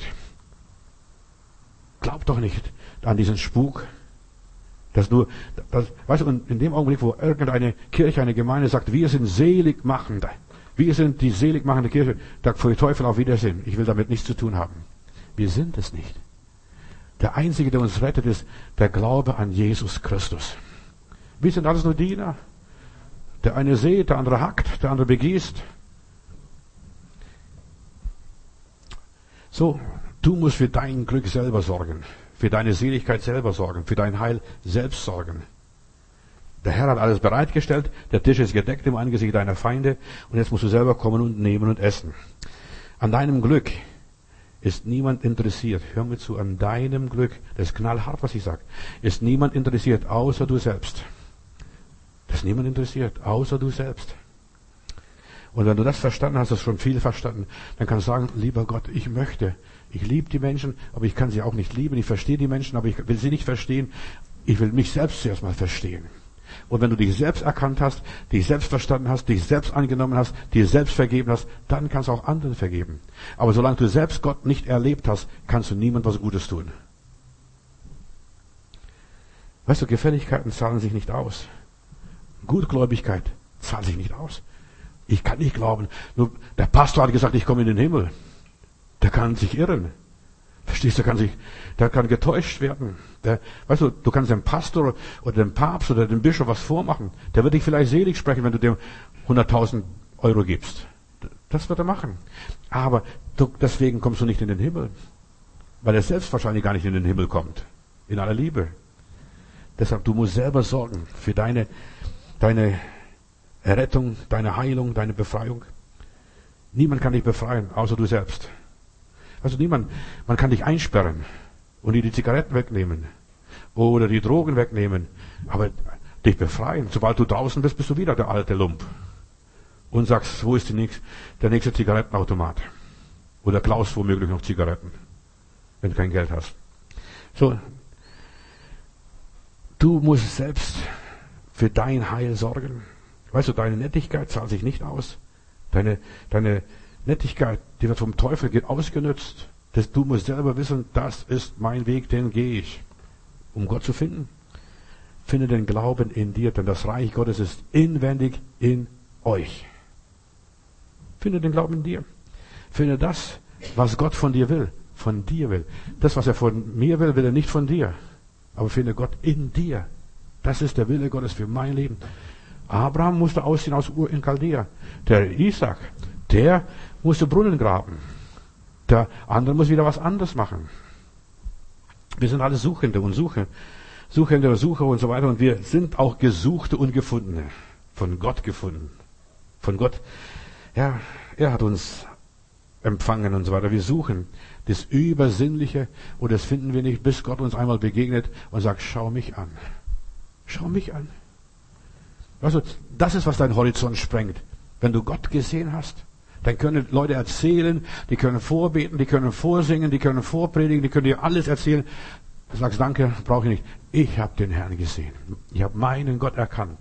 A: Glaub doch nicht an diesen Spuk. Das nur, das, weißt du, und in dem Augenblick, wo irgendeine Kirche, eine Gemeinde sagt, wir sind seligmachend, wir sind die seligmachende Kirche, sagt für den Teufel auf Wiedersehen. Ich will damit nichts zu tun haben. Wir sind es nicht. Der Einzige, der uns rettet, ist der Glaube an Jesus Christus. Wir sind alles nur Diener. Der eine sät, der andere hackt, der andere begießt. So, du musst für dein Glück selber sorgen, für deine Seligkeit selber sorgen, für dein Heil selbst sorgen. Der Herr hat alles bereitgestellt, der Tisch ist gedeckt im Angesicht deiner Feinde und jetzt musst du selber kommen und nehmen und essen. An deinem Glück ist niemand interessiert. Hör mir zu, an deinem Glück, das ist knallhart, was ich sage, ist niemand interessiert, außer du selbst. Das ist niemand interessiert, außer du selbst. Und wenn du das verstanden hast, hast du schon viel verstanden, dann kannst du sagen, lieber Gott, ich möchte, ich liebe die Menschen, aber ich kann sie auch nicht lieben. Ich verstehe die Menschen, aber ich will sie nicht verstehen. Ich will mich selbst zuerst mal verstehen. Und wenn du dich selbst erkannt hast, dich selbst verstanden hast, dich selbst angenommen hast, dir selbst vergeben hast, dann kannst du auch anderen vergeben. Aber solange du selbst Gott nicht erlebt hast, kannst du niemand was Gutes tun. Weißt du, Gefälligkeiten zahlen sich nicht aus. Gutgläubigkeit zahlt sich nicht aus. Ich kann nicht glauben. Nur der Pastor hat gesagt, ich komme in den Himmel. Der kann sich irren. Verstehst du, der kann sich, der kann getäuscht werden. Der, weißt du, du kannst dem Pastor oder dem Papst oder dem Bischof was vormachen. Der wird dich vielleicht selig sprechen, wenn du dem hunderttausend Euro gibst. Das wird er machen. Aber du, deswegen kommst du nicht in den Himmel. Weil er selbst wahrscheinlich gar nicht in den Himmel kommt. In aller Liebe. Deshalb, du musst selber sorgen für deine, deine Errettung, deine Heilung, deine Befreiung. Niemand kann dich befreien, außer du selbst. Also niemand, man kann dich einsperren und dir die Zigaretten wegnehmen oder die Drogen wegnehmen, aber dich befreien. Sobald du draußen bist, bist du wieder der alte Lump und sagst, wo ist die nächste, der nächste Zigarettenautomat? Oder klaust womöglich noch Zigaretten, wenn du kein Geld hast. So, du musst selbst für dein Heil sorgen. Weißt du, deine Nettigkeit zahlt sich nicht aus. Deine, deine Nettigkeit, die wird vom Teufel ausgenutzt. Das, du musst selber wissen, das ist mein Weg, den gehe ich, um Gott zu finden. Finde den Glauben in dir, denn das Reich Gottes ist inwendig in euch. Finde den Glauben in dir. Finde das, was Gott von dir will, von dir will. Das, was er von mir will, will er nicht von dir. Aber finde Gott in dir. Das ist der Wille Gottes für mein Leben. Abraham musste ausziehen aus Ur in Chaldea. Der Isaac, der musste Brunnen graben. Der andere muss wieder was anderes machen. Wir sind alle Suchende und Suche, Suchende und Sucher und so weiter. Und wir sind auch Gesuchte und Gefundene. Von Gott gefunden. Von Gott. Ja, er hat uns empfangen und so weiter. Wir suchen das Übersinnliche und das finden wir nicht, bis Gott uns einmal begegnet und sagt, schau mich an. Schau mich an. Also, das ist, was dein Horizont sprengt. Wenn du Gott gesehen hast, dann können Leute erzählen, die können vorbeten, die können vorsingen, die können vorpredigen, die können dir alles erzählen. Du sagst, danke, brauche ich nicht. Ich habe den Herrn gesehen. Ich habe meinen Gott erkannt.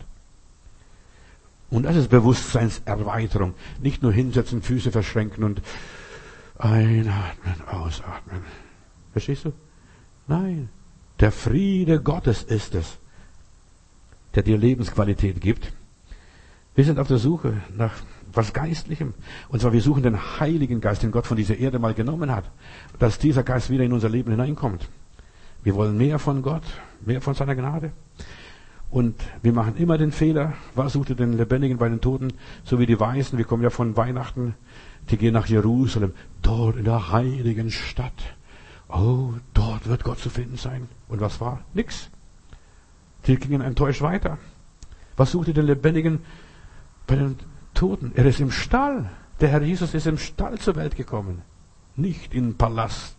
A: Und das ist Bewusstseinserweiterung. Nicht nur hinsetzen, Füße verschränken und einatmen, ausatmen. Verstehst du? Nein. Der Friede Gottes ist es, der dir Lebensqualität gibt. Wir sind auf der Suche nach was Geistlichem. Und zwar, wir suchen den Heiligen Geist, den Gott von dieser Erde mal genommen hat. Dass dieser Geist wieder in unser Leben hineinkommt. Wir wollen mehr von Gott, mehr von seiner Gnade. Und wir machen immer den Fehler, was sucht ihr den Lebendigen bei den Toten? So wie die Weisen, wir kommen ja von Weihnachten, die gehen nach Jerusalem, dort in der heiligen Stadt. Oh, dort wird Gott zu finden sein. Und was war? Nix. Die gingen enttäuscht weiter. Was sucht ihr den Lebendigen bei den Toten? Er ist im Stall. Der Herr Jesus ist im Stall zur Welt gekommen. Nicht im Palast.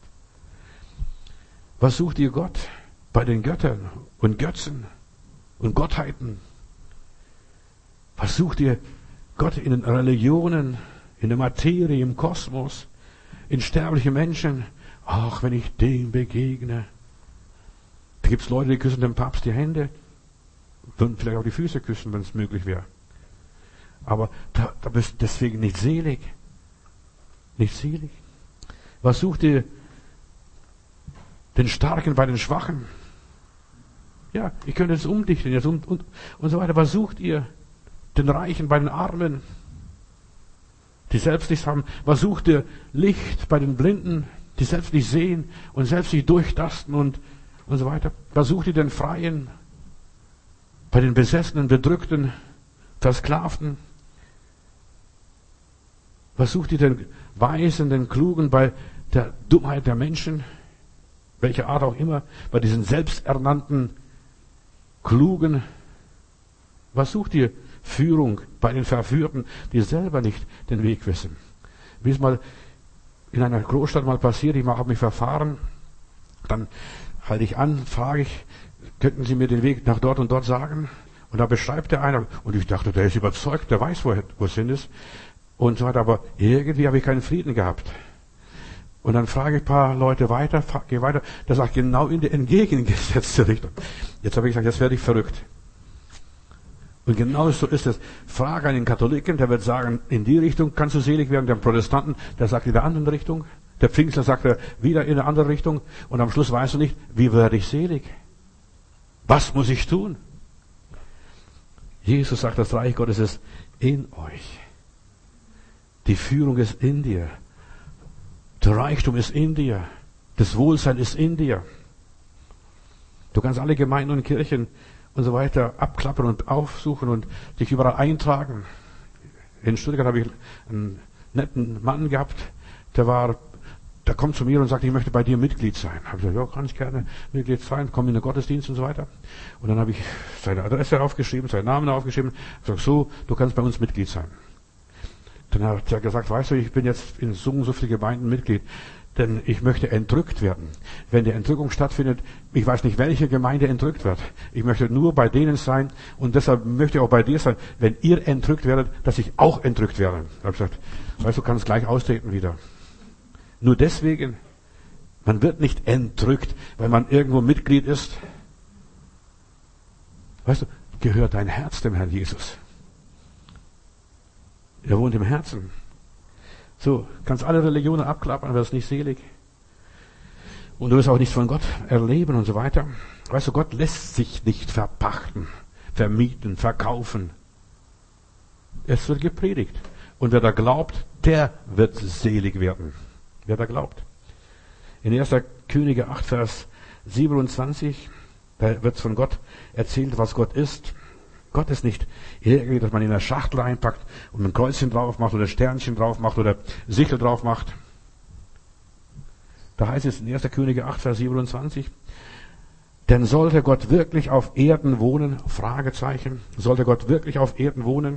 A: Was sucht ihr Gott? Bei den Göttern und Götzen und Gottheiten. Was sucht ihr Gott in den Religionen, in der Materie, im Kosmos, in sterbliche Menschen? Ach, wenn ich dem begegne. Da gibt es Leute, die küssen dem Papst die Hände, würden vielleicht auch die Füße küssen, wenn es möglich wäre. Aber da, da bist du deswegen nicht selig. Nicht selig. Was sucht ihr? Den Starken bei den Schwachen. Ja, ich könnte es umdichten jetzt und, und, und so weiter. Was sucht ihr? Den Reichen bei den Armen, die selbst nichts haben. Was sucht ihr? Licht bei den Blinden, die selbst nicht sehen und selbst nicht durchtasten und, und so weiter. Was sucht ihr den Freien? Bei den Besessenen, Bedrückten, Versklavten. Was sucht ihr den Weisen, den Klugen bei der Dummheit der Menschen? Welche Art auch immer, bei diesen selbsternannten Klugen. Was sucht ihr? Führung bei den Verführten, die selber nicht den Weg wissen. Wie es mal in einer Großstadt mal passiert, ich habe mich verfahren, dann halte ich an, frage ich, könnten Sie mir den Weg nach dort und dort sagen? Und da beschreibt der einer, und ich dachte, der ist überzeugt, der weiß, wo, wo es hin ist. Und so weiter, aber irgendwie habe ich keinen Frieden gehabt. Und dann frage ich ein paar Leute weiter, gehe weiter, der sagt genau in die entgegengesetzte Richtung. Jetzt habe ich gesagt, jetzt werde ich verrückt. Und genau so ist es. Frage einen Katholiken, der wird sagen, in die Richtung kannst du selig werden, der Protestanten, der sagt in der anderen Richtung, der Pfingstler sagt er wieder in der anderen Richtung, und am Schluss weißt du nicht, wie werde ich selig? Was muss ich tun? Jesus sagt, das Reich Gottes ist in euch. Die Führung ist in dir. Der Reichtum ist in dir. Das Wohlsein ist in dir. Du kannst alle Gemeinden und Kirchen und so weiter abklappern und aufsuchen und dich überall eintragen. In Stuttgart habe ich einen netten Mann gehabt, der war, der kommt zu mir und sagt, ich möchte bei dir Mitglied sein. Habe ich gesagt, ja, kann ich gerne Mitglied sein, komm in den Gottesdienst und so weiter. Und dann habe ich seine Adresse aufgeschrieben, seinen Namen aufgeschrieben, gesagt, so, du kannst bei uns Mitglied sein. Dann hat er gesagt, weißt du, ich bin jetzt in so, so vielen Gemeinden Mitglied, denn ich möchte entrückt werden. Wenn die Entrückung stattfindet, ich weiß nicht, welche Gemeinde entrückt wird. Ich möchte nur bei denen sein und deshalb möchte ich auch bei dir sein, wenn ihr entrückt werdet, dass ich auch entrückt werde. Ich habe gesagt, weißt du, du kannst gleich austreten wieder. Nur deswegen, man wird nicht entrückt, weil man irgendwo Mitglied ist. Weißt du, gehört dein Herz dem Herrn Jesus. Er wohnt im Herzen. So, kannst alle Religionen abklappern, wirst nicht selig. Und du wirst auch nichts von Gott erleben und so weiter. Weißt du, Gott lässt sich nicht verpachten, vermieten, verkaufen. Es wird gepredigt. Und wer da glaubt, der wird selig werden. Wer da glaubt. In erster Könige acht, Vers siebenundzwanzig, da wird von Gott erzählt, was Gott ist. Gott ist nicht irgendwie, dass man in eine Schachtel reinpackt und ein Kreuzchen drauf macht oder ein Sternchen drauf macht oder Sichel drauf macht. Da heißt es in erster Könige acht, Vers siebenundzwanzig, denn sollte Gott wirklich auf Erden wohnen? Fragezeichen. Sollte Gott wirklich auf Erden wohnen?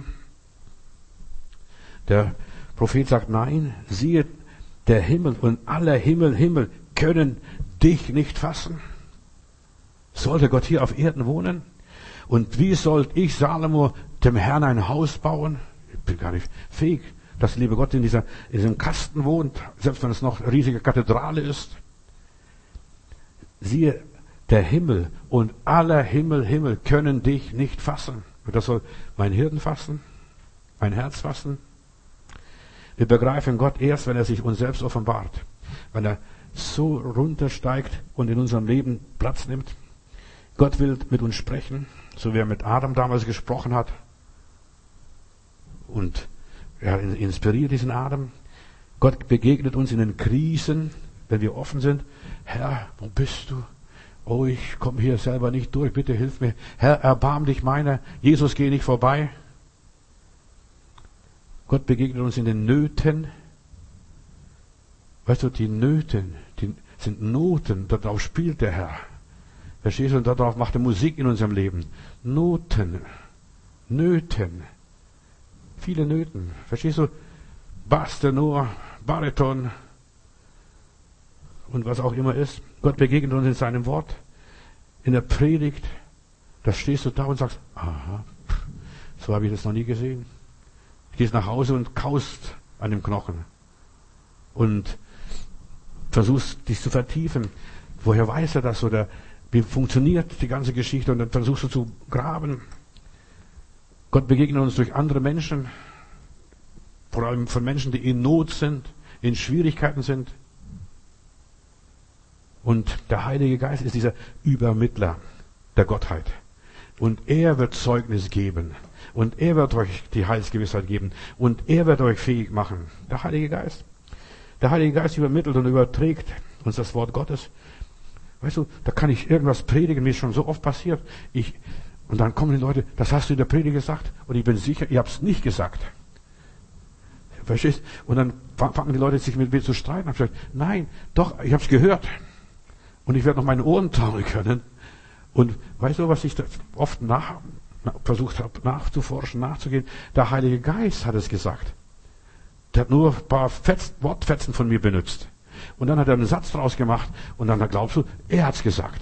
A: Der Prophet sagt, nein, siehe, der Himmel und aller Himmel, Himmel können dich nicht fassen. Sollte Gott hier auf Erden wohnen? Und wie sollte ich, Salomo, dem Herrn ein Haus bauen? Ich bin gar nicht fähig, dass der liebe Gott in, dieser, in diesem Kasten wohnt, selbst wenn es noch eine riesige Kathedrale ist. Siehe, der Himmel und aller Himmel, Himmel können dich nicht fassen. Und das soll mein Hirn fassen, mein Herz fassen. Wir begreifen Gott erst, wenn er sich uns selbst offenbart. Wenn er so runtersteigt und in unserem Leben Platz nimmt. Gott will mit uns sprechen, so wie er mit Adam damals gesprochen hat. Und er inspiriert diesen Adam. Gott begegnet uns in den Krisen, wenn wir offen sind. Herr, wo bist du? Oh, ich komme hier selber nicht durch. Bitte hilf mir. Herr, erbarm dich meiner. Jesus, geh nicht vorbei. Gott begegnet uns in den Nöten. Weißt du, die Nöten, die sind Noten. Darauf spielt der Herr. Verstehst du? Und darauf macht er Musik in unserem Leben. Noten. Nöten. Viele Nöten. Verstehst du? Bass, Tenor, Bariton und was auch immer ist. Gott begegnet uns in seinem Wort. In der Predigt. Da stehst du da und sagst, aha, so habe ich das noch nie gesehen. Du gehst nach Hause und kaust an dem Knochen. Und versuchst dich zu vertiefen. Woher weiß er das? Oder Wie funktioniert die ganze Geschichte? Und dann versuchst du zu graben. Gott begegnet uns durch andere Menschen, vor allem von Menschen, die in Not sind, in Schwierigkeiten sind. Und der Heilige Geist ist dieser Übermittler der Gottheit. Und er wird Zeugnis geben. Und er wird euch die Heilsgewissheit geben. Und er wird euch fähig machen. Der Heilige Geist. Der Heilige Geist übermittelt und überträgt uns das Wort Gottes. Weißt du, da kann ich irgendwas predigen, mir ist schon so oft passiert. Ich, und dann kommen die Leute, das hast du in der Predigt gesagt. Und ich bin sicher, ihr habt es nicht gesagt. Verstehst? Und dann fangen die Leute sich mit mir zu streiten. Ich habe gesagt, nein, doch, ich habe es gehört. Und ich werde noch meine Ohren tauen können. Und weißt du, was ich da oft nach, versucht habe nachzuforschen, nachzugehen? Der Heilige Geist hat es gesagt. Der hat nur ein paar Fetz, Wortfetzen von mir benutzt. Und dann hat er einen Satz draus gemacht. Und dann glaubst du, er hat es gesagt.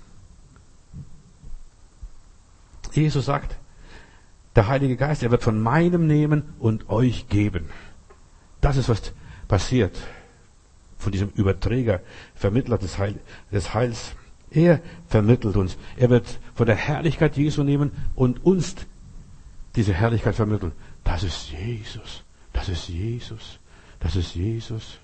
A: Jesus sagt, der Heilige Geist, er wird von meinem nehmen und euch geben. Das ist, was passiert von diesem Überträger, Vermittler des, Heil, des Heils. Er vermittelt uns. Er wird von der Herrlichkeit Jesu nehmen und uns diese Herrlichkeit vermitteln. Das ist Jesus. Das ist Jesus. Das ist Jesus.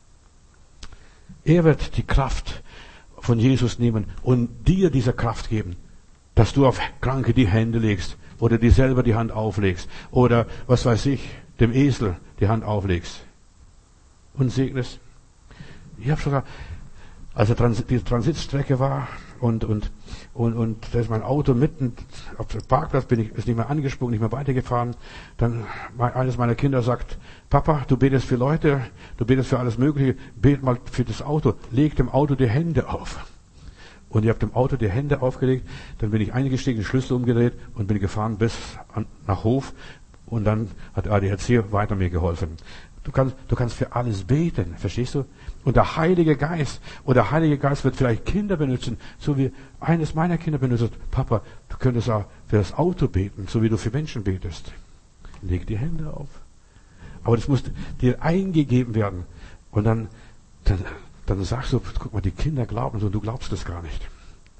A: Er wird die Kraft von Jesus nehmen und dir diese Kraft geben, dass du auf Kranke die Hände legst oder dir selber die Hand auflegst oder, was weiß ich, dem Esel die Hand auflegst und segnest. Ich habe sogar, als die Transitstrecke war und, und, und, und da ist mein Auto mitten auf dem Parkplatz, bin ich, ist nicht mehr angesprungen, nicht mehr weitergefahren. Dann eines meiner Kinder sagt, Papa, du betest für Leute, du betest für alles Mögliche, bet mal für das Auto, leg dem Auto die Hände auf. Und ich habe dem Auto die Hände aufgelegt, dann bin ich eingestiegen, den Schlüssel umgedreht und bin gefahren bis an, nach Hof und dann hat A D A C weiter mir geholfen. Du kannst, du kannst für alles beten, verstehst du? Und der Heilige Geist, oder der Heilige Geist wird vielleicht Kinder benutzen, so wie eines meiner Kinder benutzt. Papa, du könntest auch für das Auto beten, so wie du für Menschen betest. Leg die Hände auf. Aber das muss dir eingegeben werden. Und dann, dann, dann sagst du, guck mal, die Kinder glauben so, und du glaubst das gar nicht.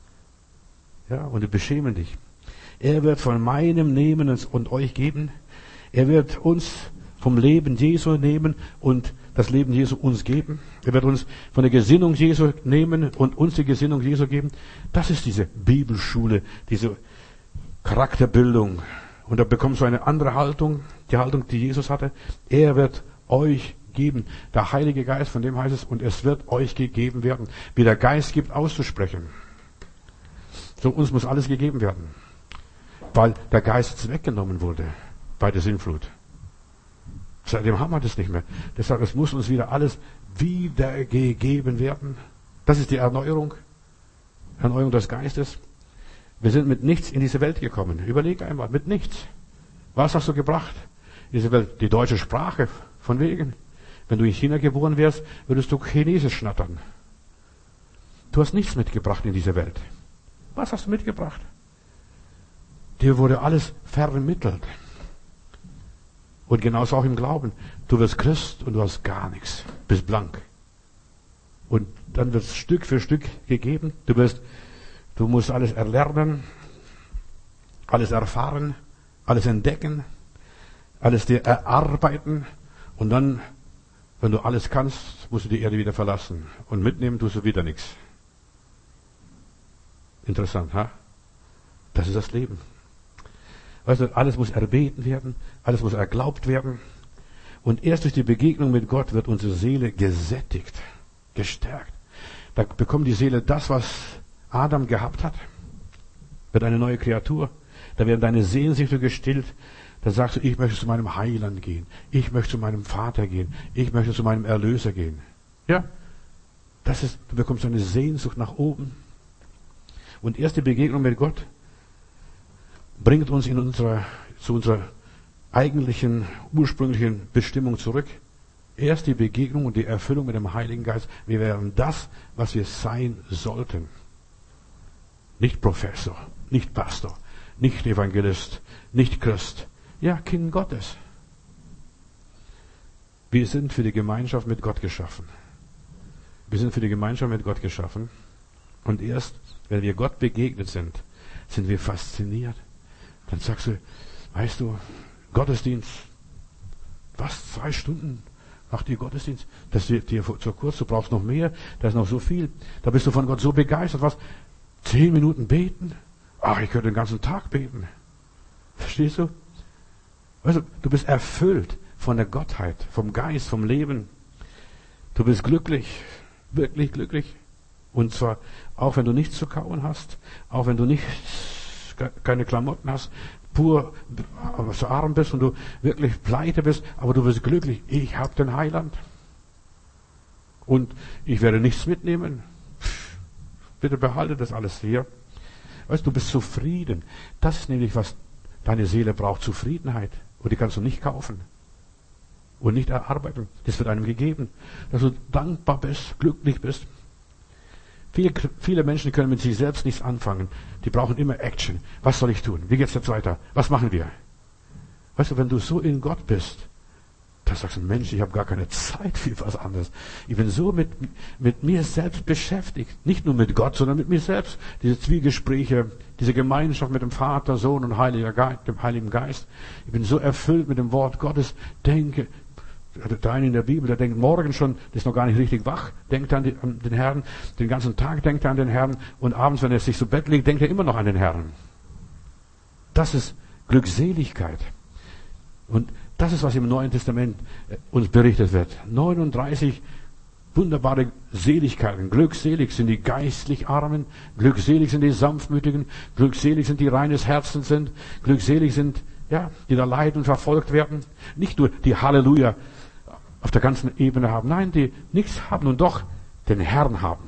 A: Ja, und die beschämen dich. Er wird von meinem nehmen und euch geben. Er wird uns vom Leben Jesu nehmen und das Leben Jesu uns geben. Er wird uns von der Gesinnung Jesu nehmen und uns die Gesinnung Jesu geben. Das ist diese Bibelschule, diese Charakterbildung. Und da bekommst du eine andere Haltung, die Haltung, die Jesus hatte. Er wird euch geben. Der Heilige Geist, von dem heißt es, und es wird euch gegeben werden. Wie der Geist gibt, auszusprechen. So uns muss alles gegeben werden. Weil der Geist jetzt weggenommen wurde bei der Sintflut. Seitdem haben wir das nicht mehr. Deshalb, es muss uns wieder alles wieder gegeben werden. Das ist die Erneuerung. Erneuerung des Geistes. Wir sind mit nichts in diese Welt gekommen. Überleg einmal, mit nichts. Was hast du gebracht in diese Welt? Die deutsche Sprache, von wegen. Wenn du in China geboren wärst, würdest du Chinesisch schnattern. Du hast nichts mitgebracht in diese Welt. Was hast du mitgebracht? Dir wurde alles vermittelt. Und genauso auch im Glauben. Du wirst Christ und du hast gar nichts. Bist blank. Und dann wird es Stück für Stück gegeben. Du wirst, du musst alles erlernen, alles erfahren, alles entdecken, alles dir erarbeiten. Und dann, wenn du alles kannst, musst du die Erde wieder verlassen. Und mitnehmen tust du wieder nichts. Interessant, ha? Das ist das Leben. Weißt du, alles muss erbeten werden, alles muss erglaubt werden. Und erst durch die Begegnung mit Gott wird unsere Seele gesättigt, gestärkt. Da bekommt die Seele das, was Adam gehabt hat, wird eine neue Kreatur. Da werden deine Sehnsüchte gestillt. Da sagst du, ich möchte zu meinem Heiland gehen. Ich möchte zu meinem Vater gehen. Ich möchte zu meinem Erlöser gehen. Ja, das ist, du bekommst eine Sehnsucht nach oben. Und erst die Begegnung mit Gott bringt uns in unserer, zu unserer eigentlichen, ursprünglichen Bestimmung zurück. Erst die Begegnung und die Erfüllung mit dem Heiligen Geist. Wir werden das, was wir sein sollten. Nicht Professor, nicht Pastor, nicht Evangelist, nicht Christ. Ja, Kind Gottes. Wir sind für die Gemeinschaft mit Gott geschaffen. Wir sind für die Gemeinschaft mit Gott geschaffen. Und erst, wenn wir Gott begegnet sind, sind wir fasziniert. Dann sagst du, weißt du, Gottesdienst, was, zwei Stunden nach dir Gottesdienst? Das wird dir zu kurz, du brauchst noch mehr, da ist noch so viel. Da bist du von Gott so begeistert, was? Zehn Minuten beten? Ach, ich könnte den ganzen Tag beten. Verstehst du? Weißt du, du bist erfüllt von der Gottheit, vom Geist, vom Leben. Du bist glücklich, wirklich glücklich. Und zwar auch wenn du nichts zu kauen hast, auch wenn du nicht, keine Klamotten hast, pur so arm bist und du wirklich pleite bist, aber du bist glücklich. Ich habe den Heiland. Und ich werde nichts mitnehmen. Bitte behalte das alles hier. Weißt du, du bist zufrieden. Das ist nämlich, was deine Seele braucht, Zufriedenheit. Und die kannst du nicht kaufen. Und nicht erarbeiten. Das wird einem gegeben. Dass du dankbar bist, glücklich bist. Viele, viele Menschen können mit sich selbst nichts anfangen. Die brauchen immer Action. Was soll ich tun? Wie geht's jetzt weiter? Was machen wir? Weißt du, wenn du so in Gott bist, da sagst du, Mensch, ich habe gar keine Zeit für was anderes. Ich bin so mit, mit mir selbst beschäftigt. Nicht nur mit Gott, sondern mit mir selbst. Diese Zwiegespräche, diese Gemeinschaft mit dem Vater, Sohn und Heiliger Geist, dem Heiligen Geist. Ich bin so erfüllt mit dem Wort Gottes. Denke, der eine in der Bibel, der denkt morgen schon, der ist noch gar nicht richtig wach, denkt an, die, an den Herrn. Den ganzen Tag denkt er an den Herrn. Und abends, wenn er sich zu Bett legt, denkt er immer noch an den Herrn. Das ist Glückseligkeit. Und das ist, was im Neuen Testament uns berichtet wird. neununddreißig wunderbare Seligkeiten. Glückselig sind die geistlich Armen. Glückselig sind die Sanftmütigen. Glückselig sind die reines Herzens sind. Glückselig sind, ja, die da leiden und verfolgt werden. Nicht nur die Halleluja auf der ganzen Ebene haben. Nein, die nichts haben und doch den Herrn haben.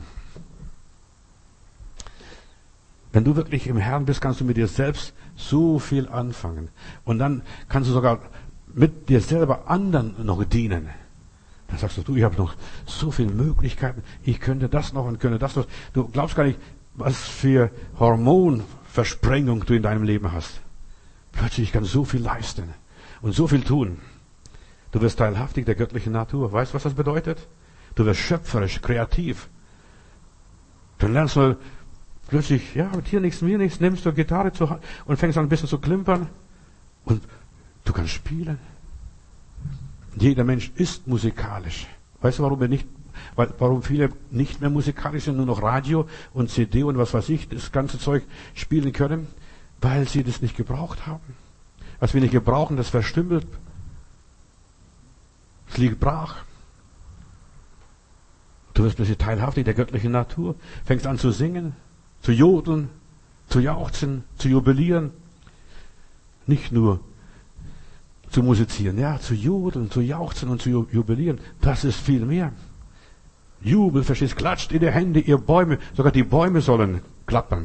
A: Wenn du wirklich im Herrn bist, kannst du mit dir selbst so viel anfangen. Und dann kannst du sogar mit dir selber anderen noch dienen. Dann sagst du, du, ich habe noch so viele Möglichkeiten. Ich könnte das noch und könnte das noch. Du glaubst gar nicht, was für Hormonversprengung du in deinem Leben hast. Plötzlich kannst du so viel leisten und so viel tun. Du wirst teilhaftig der göttlichen Natur. Weißt du, was das bedeutet? Du wirst schöpferisch, kreativ. Dann lernst du plötzlich, ja, mit hier nichts, mir nichts, nimmst du Gitarre zur Hand und fängst an ein bisschen zu klimpern und du kannst spielen. Jeder Mensch ist musikalisch. Weißt du, warum wir nicht, warum viele nicht mehr musikalisch sind, nur noch Radio und C D und was weiß ich, das ganze Zeug spielen können? Weil sie das nicht gebraucht haben. Was wir nicht gebrauchen, das verstümmelt. Es liegt brach. Du wirst plötzlich teilhaftig der göttlichen Natur, fängst an zu singen, zu jodeln, zu jauchzen, zu jubilieren. Nicht nur zu musizieren, ja, zu jodeln, zu jauchzen und zu jubilieren. Das ist viel mehr. Jubel, verstehst, klatscht in die Hände, ihr Bäume, sogar die Bäume sollen klappern.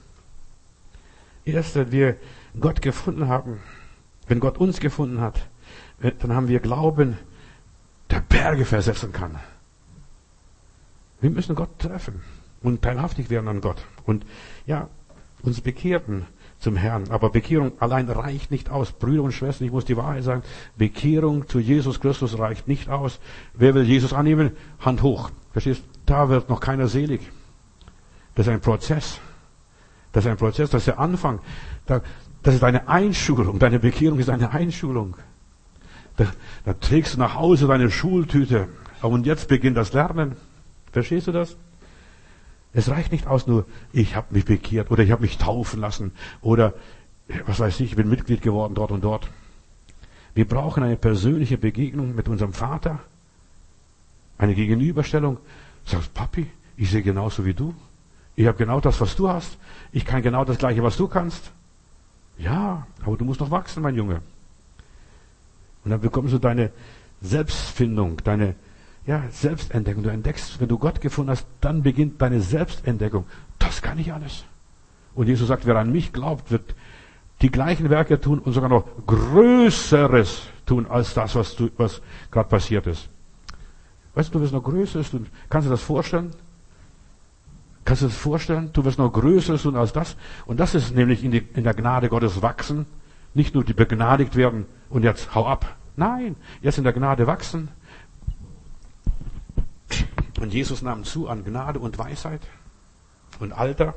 A: Erst wenn wir Gott gefunden haben, wenn Gott uns gefunden hat, dann haben wir Glauben, der Berge versetzen kann. Wir müssen Gott treffen und teilhaftig werden an Gott. Und ja, uns bekehren zum Herrn. Aber Bekehrung allein reicht nicht aus. Brüder und Schwestern, ich muss die Wahrheit sagen, Bekehrung zu Jesus Christus reicht nicht aus. Wer will Jesus annehmen? Hand hoch. Verstehst? Da wird noch keiner selig. Das ist ein Prozess. Das ist ein Prozess, das ist der Anfang. Das ist eine Einschulung. Deine Bekehrung ist eine Einschulung. Da, da trägst du nach Hause deine Schultüte. Und jetzt beginnt das Lernen. Verstehst du das? Es reicht nicht aus nur, ich habe mich bekehrt oder ich habe mich taufen lassen oder was weiß ich, ich bin Mitglied geworden dort und dort. Wir brauchen eine persönliche Begegnung mit unserem Vater, eine Gegenüberstellung. Du sagst, Papi, ich sehe genauso wie du. Ich habe genau das, was du hast. Ich kann genau das Gleiche, was du kannst. Ja, aber du musst noch wachsen, mein Junge. Und dann bekommst du deine Selbstfindung, deine ja, Selbstentdeckung. Du entdeckst, wenn du Gott gefunden hast, dann beginnt deine Selbstentdeckung. Das kann ich alles. Und Jesus sagt, wer an mich glaubt, wird die gleichen Werke tun und sogar noch Größeres tun als das, was, du, was gerade passiert ist. Weißt du, du wirst noch Größeres tun. Kannst du das vorstellen? Kannst du das vorstellen? Du wirst noch Größeres tun als das. Und das ist nämlich in, die, in der Gnade Gottes wachsen. Nicht nur die begnadigt werden und jetzt hau ab. Nein, jetzt in der Gnade wachsen. Und Jesus nahm zu an Gnade und Weisheit. und Alter.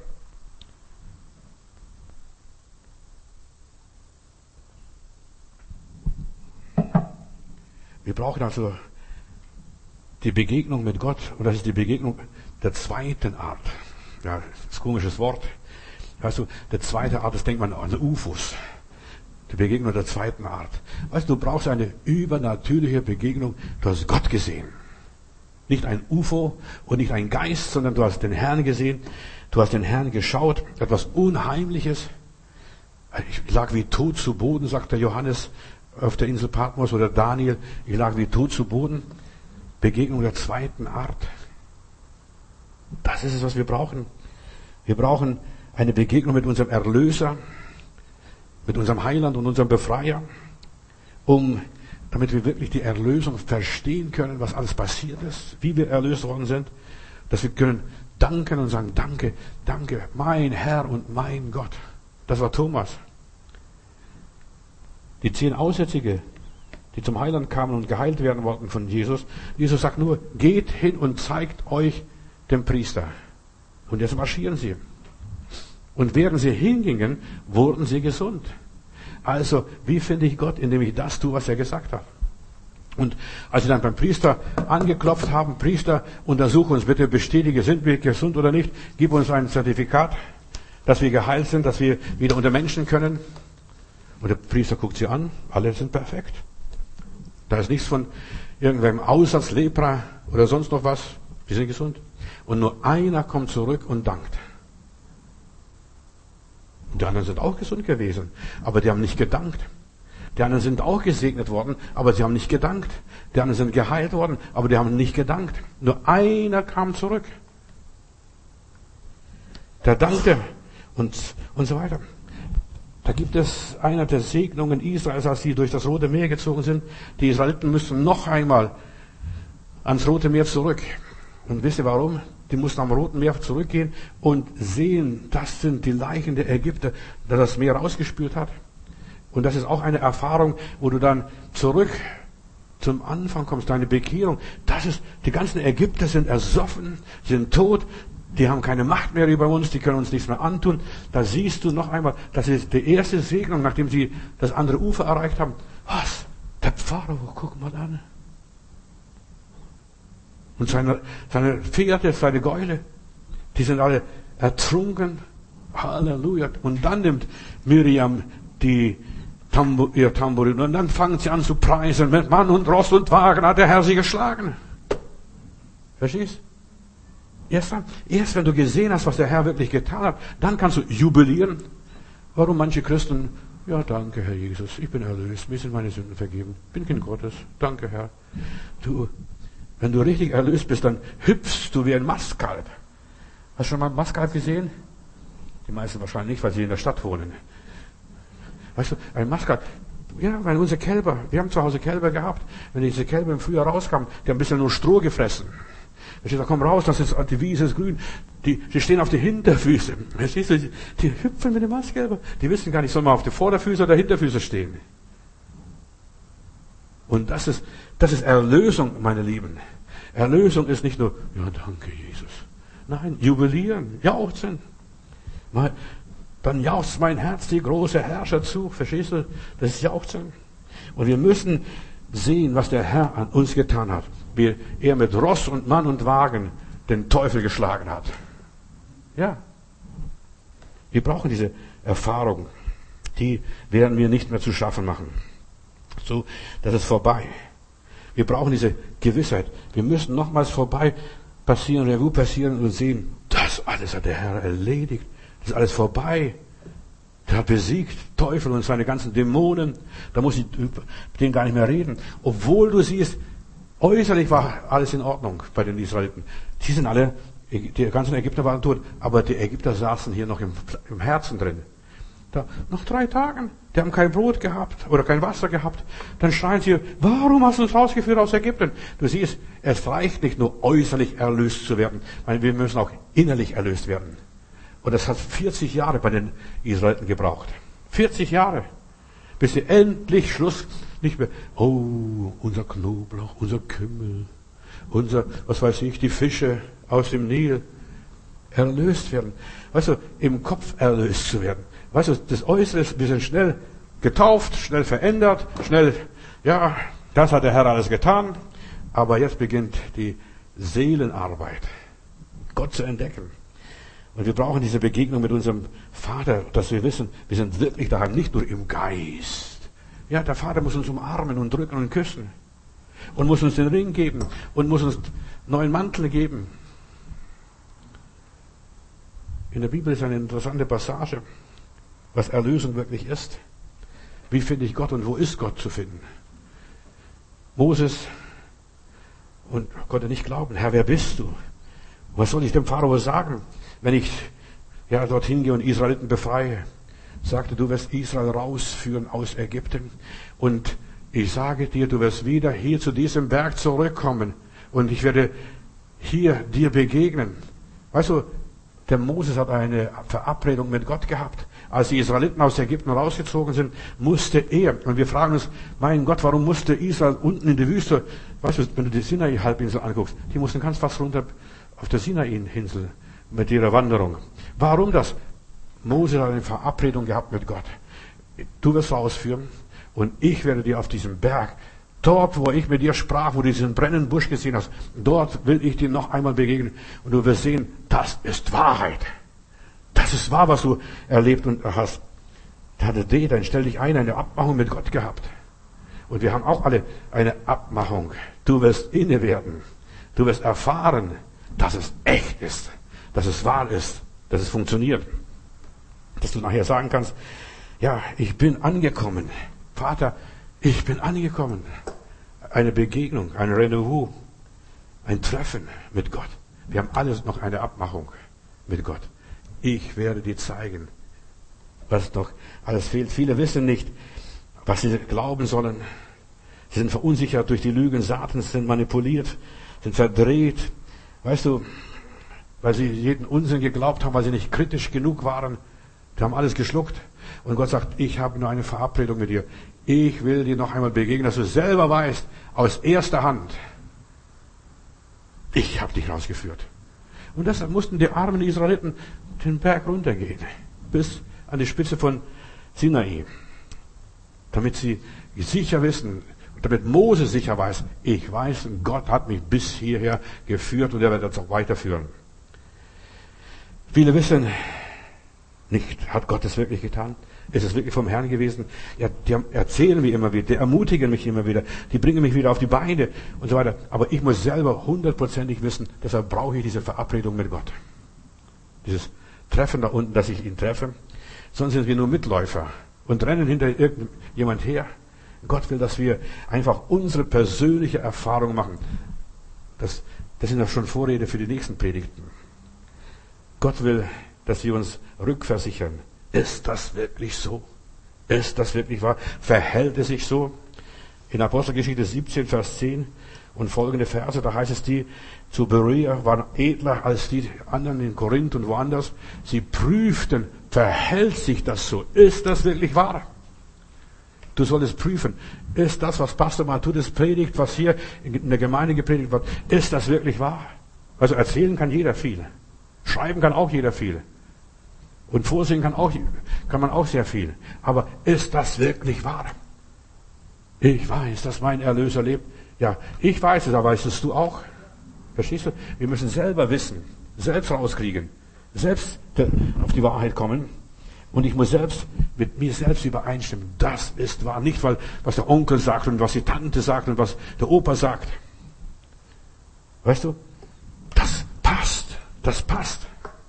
A: Wir brauchen also die Begegnung mit Gott, und das ist die Begegnung der zweiten Art. Ja, das ist ein komisches Wort. Weißt du, der zweite Art, das denkt man an U F Os. Die Begegnung der zweiten Art. Weißt du, du brauchst eine übernatürliche Begegnung. Du hast Gott gesehen. Nicht ein U F O und nicht ein Geist, sondern du hast den Herrn gesehen. Du hast den Herrn geschaut. Etwas Unheimliches. Ich lag wie tot zu Boden, sagt der Johannes auf der Insel Patmos, oder Daniel. Ich lag wie tot zu Boden. Begegnung der zweiten Art. Das ist es, was wir brauchen. Wir brauchen eine Begegnung mit unserem Erlöser, mit unserem Heiland und unserem Befreier, um, damit wir wirklich die Erlösung verstehen können, was alles passiert ist, wie wir erlöst worden sind, dass wir können danken und sagen, danke, danke, mein Herr und mein Gott. Das war Thomas. Die zehn Aussätzige, die zum Heiland kamen und geheilt werden wollten von Jesus. Jesus sagt nur, geht hin und zeigt euch dem Priester. Und jetzt marschieren sie. Und während sie hingingen, wurden sie gesund. Also, wie finde ich Gott? Indem ich das tue, was er gesagt hat. Und als sie dann beim Priester angeklopft haben, Priester, untersuche uns bitte, bestätige, sind wir gesund oder nicht, gib uns ein Zertifikat, dass wir geheilt sind, dass wir wieder unter Menschen können. Und der Priester guckt sie an, alle sind perfekt. Da ist nichts von irgendwelchem Aussatz, Lepra oder sonst noch was. Die sind gesund. Und nur einer kommt zurück und dankt. Und die anderen sind auch gesund gewesen, aber die haben nicht gedankt. Die anderen sind auch gesegnet worden, aber sie haben nicht gedankt. Die anderen sind geheilt worden, aber die haben nicht gedankt. Nur einer kam zurück. Der dankte und, und so weiter. Da gibt es eine der Segnungen Israels, als sie durch das Rote Meer gezogen sind. Die Israeliten müssten noch einmal ans Rote Meer zurück. Und wisst ihr warum? Die mussten am Roten Meer zurückgehen und sehen, das sind die Leichen der Ägypter, da das Meer rausgespült hat. Und das ist auch eine Erfahrung, wo du dann zurück zum Anfang kommst, deine Bekehrung. Das ist, die ganzen Ägypter sind ersoffen, sind tot, die haben keine Macht mehr über uns, die können uns nichts mehr antun. Da siehst du noch einmal, das ist die erste Segnung, nachdem sie das andere Ufer erreicht haben. Was? Der Pharao, guck mal an. Und seine, seine Pferde, seine Gäule, die sind alle ertrunken. Halleluja. Und dann nimmt Miriam die Tambur, ihr Tambourin und dann fangen sie an zu preisen. Mit Mann und Ross und Wagen hat der Herr sie geschlagen. Verstehst? Erst dann, erst wenn du gesehen hast, was der Herr wirklich getan hat, dann kannst du jubilieren. Warum manche Christen, ja, danke, Herr Jesus, ich bin erlöst, mir sind meine Sünden vergeben, bin Kind Gottes, danke, Herr. Du, wenn du richtig erlöst bist, dann hüpfst du wie ein Mastkalb. Hast du schon mal ein Mastkalb gesehen? Die meisten wahrscheinlich nicht, weil sie in der Stadt wohnen. Weißt du, ein Mastkalb, ja, weil unsere Kälber, wir haben zu Hause Kälber gehabt, wenn diese Kälber im Frühjahr rauskamen, die haben ein bisschen nur Stroh gefressen. Da steht, da komm raus, das ist, die Wiese ist grün. Die, die stehen auf die Hinterfüße. Verstehst du? Die, die hüpfen mit dem Mastkälber. Die wissen gar nicht, soll man auf die Vorderfüße oder Hinterfüße stehen. Und das ist, das ist Erlösung, meine Lieben. Erlösung ist nicht nur, ja, danke, Jesus. Nein, jubilieren, jauchzen. Mal, dann jauchzt mein Herz die große Herrscher zu. Verstehst du? Das ist Jauchzen. Und wir müssen sehen, was der Herr an uns getan hat. Wie er mit Ross und Mann und Wagen den Teufel geschlagen hat. Ja. Wir brauchen diese Erfahrung. Die werden wir nicht mehr zu schaffen machen. So, das ist vorbei. Wir brauchen diese Gewissheit. Wir müssen nochmals vorbei passieren, Revue passieren und sehen, das alles hat der Herr erledigt. Das ist alles vorbei. Der hat besiegt Teufel und seine ganzen Dämonen. Da muss ich mit denen gar nicht mehr reden. Obwohl du siehst, äußerlich war alles in Ordnung bei den Israeliten. Die sind alle, die ganzen Ägypter waren tot, aber die Ägypter saßen hier noch im, im Herzen drin. Da, nach drei Tagen, die haben kein Brot gehabt oder kein Wasser gehabt. Dann schreien sie, warum hast du uns rausgeführt aus Ägypten? Du siehst, es reicht nicht nur äußerlich erlöst zu werden, weil wir müssen auch innerlich erlöst werden. Und das hat vierzig Jahre bei den Israeliten gebraucht. vierzig Jahre. Bis sie endlich Schluss nicht mehr, oh, unser Knoblauch, unser Kümmel, unser, was weiß ich, die Fische aus dem Nil. Erlöst werden. Weißt du, im Kopf erlöst zu werden. Weißt du, das Äußere ist ein bisschen schnell getauft, schnell verändert, schnell, ja, das hat der Herr alles getan. Aber jetzt beginnt die Seelenarbeit. Gott zu entdecken. Und wir brauchen diese Begegnung mit unserem Vater, dass wir wissen, wir sind wirklich daheim, nicht nur im Geist. Ja, der Vater muss uns umarmen und drücken und küssen. Und muss uns den Ring geben. Und muss uns neuen Mantel geben. In der Bibel ist eine interessante Passage, was Erlösung wirklich ist. Wie finde ich Gott und wo ist Gott zu finden? Moses und konnte nicht glauben. Herr, wer bist du? Was soll ich dem Pharao sagen, wenn ich ja dorthin gehe und Israeliten befreie? Sagte, du wirst Israel rausführen aus Ägypten. Und ich sage dir, du wirst wieder hier zu diesem Berg zurückkommen. Und ich werde hier dir begegnen. Weißt du, der Moses hat eine Verabredung mit Gott gehabt. Als die Israeliten aus Ägypten rausgezogen sind, musste er, und wir fragen uns, mein Gott, warum musste Israel unten in der Wüste, weißt du, wenn du die Sinai-Halbinsel anguckst, die mussten ganz fast runter auf der Sinai-Insel mit ihrer Wanderung. Warum das? Mose hat eine Verabredung gehabt mit Gott. Du wirst rausführen und ich werde dir auf diesem Berg, dort, wo ich mit dir sprach, wo du diesen brennenden Busch gesehen hast, dort will ich dir noch einmal begegnen und du wirst sehen, das ist Wahrheit. Das ist wahr, was du erlebt und hast. Da hatte D, dann stell dich ein, eine Abmachung mit Gott gehabt. Und wir haben auch alle eine Abmachung. Du wirst inne werden. Du wirst erfahren, dass es echt ist, dass es wahr ist, dass es funktioniert. Dass du nachher sagen kannst, ja, ich bin angekommen. Vater, ich bin angekommen. Eine Begegnung, ein Rendezvous, ein Treffen mit Gott. Wir haben alles noch eine Abmachung mit Gott. Ich werde dir zeigen, was noch alles fehlt. Viele wissen nicht, was sie glauben sollen. Sie sind verunsichert durch die Lügen Satans, sind manipuliert, sind verdreht. Weißt du, weil sie jeden Unsinn geglaubt haben, weil sie nicht kritisch genug waren. Die haben alles geschluckt. Und Gott sagt, ich habe nur eine Verabredung mit dir. Ich will dir noch einmal begegnen, dass du selber weißt, aus erster Hand, ich habe dich rausgeführt. Und deshalb mussten die armen Israeliten den Berg runtergehen, bis an die Spitze von Sinai, damit sie sicher wissen, damit Mose sicher weiß, ich weiß, Gott hat mich bis hierher geführt und er wird das auch weiterführen. Viele wissen nicht, hat Gott das wirklich getan? Ist es wirklich vom Herrn gewesen? Ja, die erzählen mir immer wieder, die ermutigen mich immer wieder, die bringen mich wieder auf die Beine und so weiter. Aber ich muss selber hundertprozentig wissen, deshalb brauche ich diese Verabredung mit Gott. Dieses Treffen da unten, dass ich ihn treffe. Sonst sind wir nur Mitläufer und rennen hinter irgendjemand her. Gott will, dass wir einfach unsere persönliche Erfahrung machen. Das, das sind ja schon Vorrede für die nächsten Predigten. Gott will, dass wir uns rückversichern. Ist das wirklich so? Ist das wirklich wahr? Verhält es sich so? In Apostelgeschichte siebzehn, Vers zehn und folgende Verse, da heißt es, die zu Berea waren edler als die anderen in Korinth und woanders. Sie prüften, verhält sich das so? Ist das wirklich wahr? Du solltest prüfen, ist das, was Pastor Matthäus predigt, was hier in der Gemeinde gepredigt wird, ist das wirklich wahr? Also erzählen kann jeder viel. Schreiben kann auch jeder viel. Und vorsehen kann, auch, kann man auch sehr viel. Aber ist das wirklich wahr? Ich weiß, dass mein Erlöser lebt. Ja, ich weiß es, aber weißt es du auch? Verstehst du? Wir müssen selber wissen, selbst rauskriegen, selbst auf die Wahrheit kommen. Und ich muss selbst mit mir selbst übereinstimmen. Das ist wahr. Nicht, weil was der Onkel sagt und was die Tante sagt und was der Opa sagt. Weißt du? Das passt. Das passt.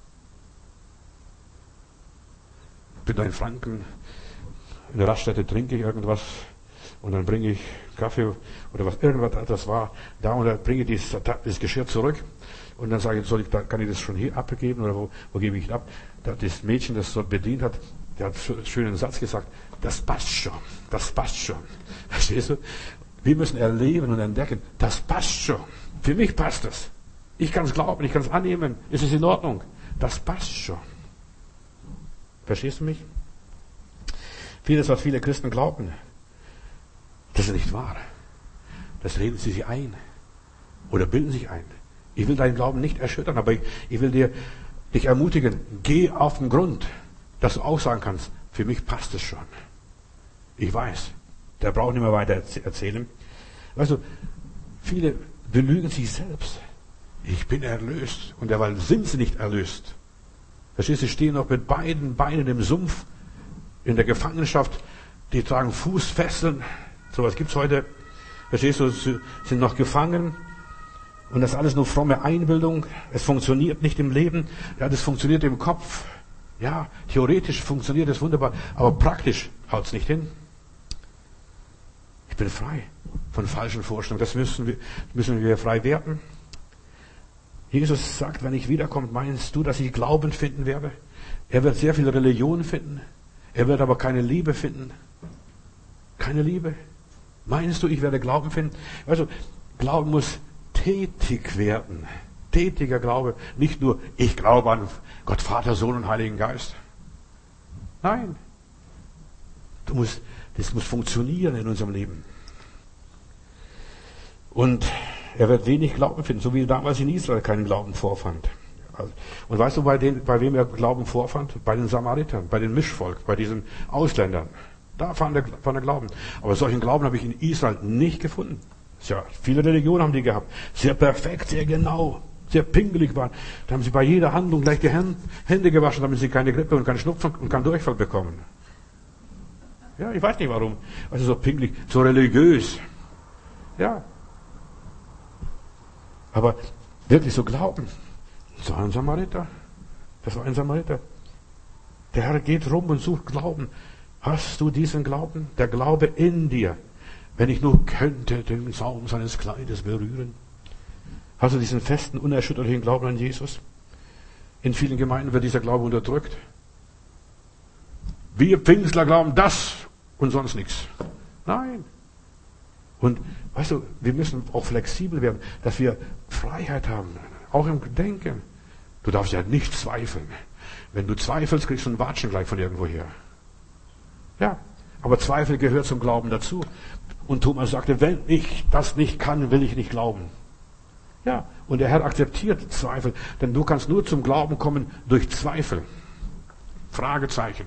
A: Ich bin da in Franken, in der Raststätte trinke ich irgendwas und dann bringe ich Kaffee oder was irgendwas das war da und dann bringe ich das, das Geschirr zurück und dann sage ich, soll ich, kann ich das schon hier abgeben oder wo, wo gebe ich es ab? Da das Mädchen, das dort bedient hat, der hat einen schönen Satz gesagt, das passt schon, das passt schon. Verstehst du? Wir müssen erleben und entdecken, das passt schon. Für mich passt das. Ich kann es glauben, ich kann es annehmen, es ist in Ordnung. Das passt schon. Verstehst du mich? Vieles, was viele Christen glauben, das ist nicht wahr. Das reden sie sich ein oder bilden sich ein. Ich will deinen Glauben nicht erschüttern, aber ich, ich will dir dich ermutigen, geh auf den Grund, dass du auch sagen kannst, für mich passt es schon. Ich weiß, der braucht nicht mehr weiter erzählen. Weißt du, viele belügen sich selbst. Ich bin erlöst. Und derweil sind sie nicht erlöst. Verstehst du, sie stehen noch mit beiden Beinen im Sumpf, in der Gefangenschaft. Die tragen Fußfesseln. Sowas gibt's heute. Verstehst du, sie sind noch gefangen. Und das ist alles nur fromme Einbildung. Es funktioniert nicht im Leben. Ja, das funktioniert im Kopf. Ja, theoretisch funktioniert es wunderbar. Aber praktisch haut's nicht hin. Ich bin frei von falschen Vorstellungen. Das müssen wir, müssen wir frei werden. Jesus sagt, wenn ich wiederkomme, meinst du, dass ich Glauben finden werde? Er wird sehr viel Religion finden. Er wird aber keine Liebe finden. Keine Liebe. Meinst du, ich werde Glauben finden? Also, Glauben muss tätig werden. Tätiger Glaube. Nicht nur, ich glaube an Gott, Vater, Sohn und Heiligen Geist. Nein. Du musst, das muss funktionieren in unserem Leben. Und er wird wenig Glauben finden, so wie damals in Israel keinen Glauben vorfand. Und weißt du, bei, den, bei wem er Glauben vorfand? Bei den Samaritern, bei den Mischvolk, bei diesen Ausländern. Da fand er, fand er Glauben. Aber solchen Glauben habe ich in Israel nicht gefunden. Ja, viele Religionen haben die gehabt. Sehr perfekt, sehr genau, sehr pingelig waren. Da haben sie bei jeder Handlung gleich die Hände gewaschen, damit sie keine Grippe und keinen Schnupfen und keinen Durchfall bekommen. Ja, ich weiß nicht warum. Also so pingelig, so religiös. Ja. Aber wirklich so glauben. Das war ein Samariter. Das war ein Samariter. Der Herr geht rum und sucht Glauben. Hast du diesen Glauben? Der Glaube in dir. Wenn ich nur könnte den Saum seines Kleides berühren. Hast du diesen festen, unerschütterlichen Glauben an Jesus? In vielen Gemeinden wird dieser Glaube unterdrückt. Wir Pfingstler glauben das und sonst nichts. Nein. Und weißt du, wir müssen auch flexibel werden, dass wir Freiheit haben, auch im Denken. Du darfst ja nicht zweifeln. Wenn du zweifelst, kriegst du einen Watschen gleich von irgendwoher. Ja, aber Zweifel gehört zum Glauben dazu. Und Thomas sagte, wenn ich das nicht kann, will ich nicht glauben. Ja, und der Herr akzeptiert Zweifel, denn du kannst nur zum Glauben kommen durch Zweifel. Fragezeichen.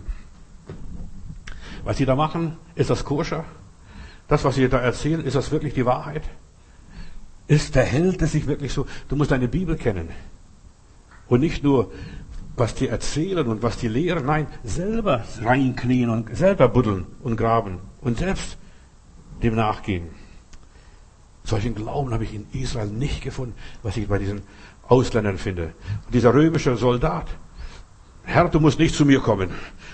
A: Was sie da machen, ist das koscher? Das, was sie da erzählen, ist das wirklich die Wahrheit? Ist, verhält es sich wirklich so? Du musst deine Bibel kennen. Und nicht nur, was die erzählen und was die lehren. Nein, selber reinknien und selber buddeln und graben und selbst dem nachgehen. Solchen Glauben habe ich in Israel nicht gefunden, was ich bei diesen Ausländern finde. Und dieser römische Soldat, Herr, du musst nicht zu mir kommen.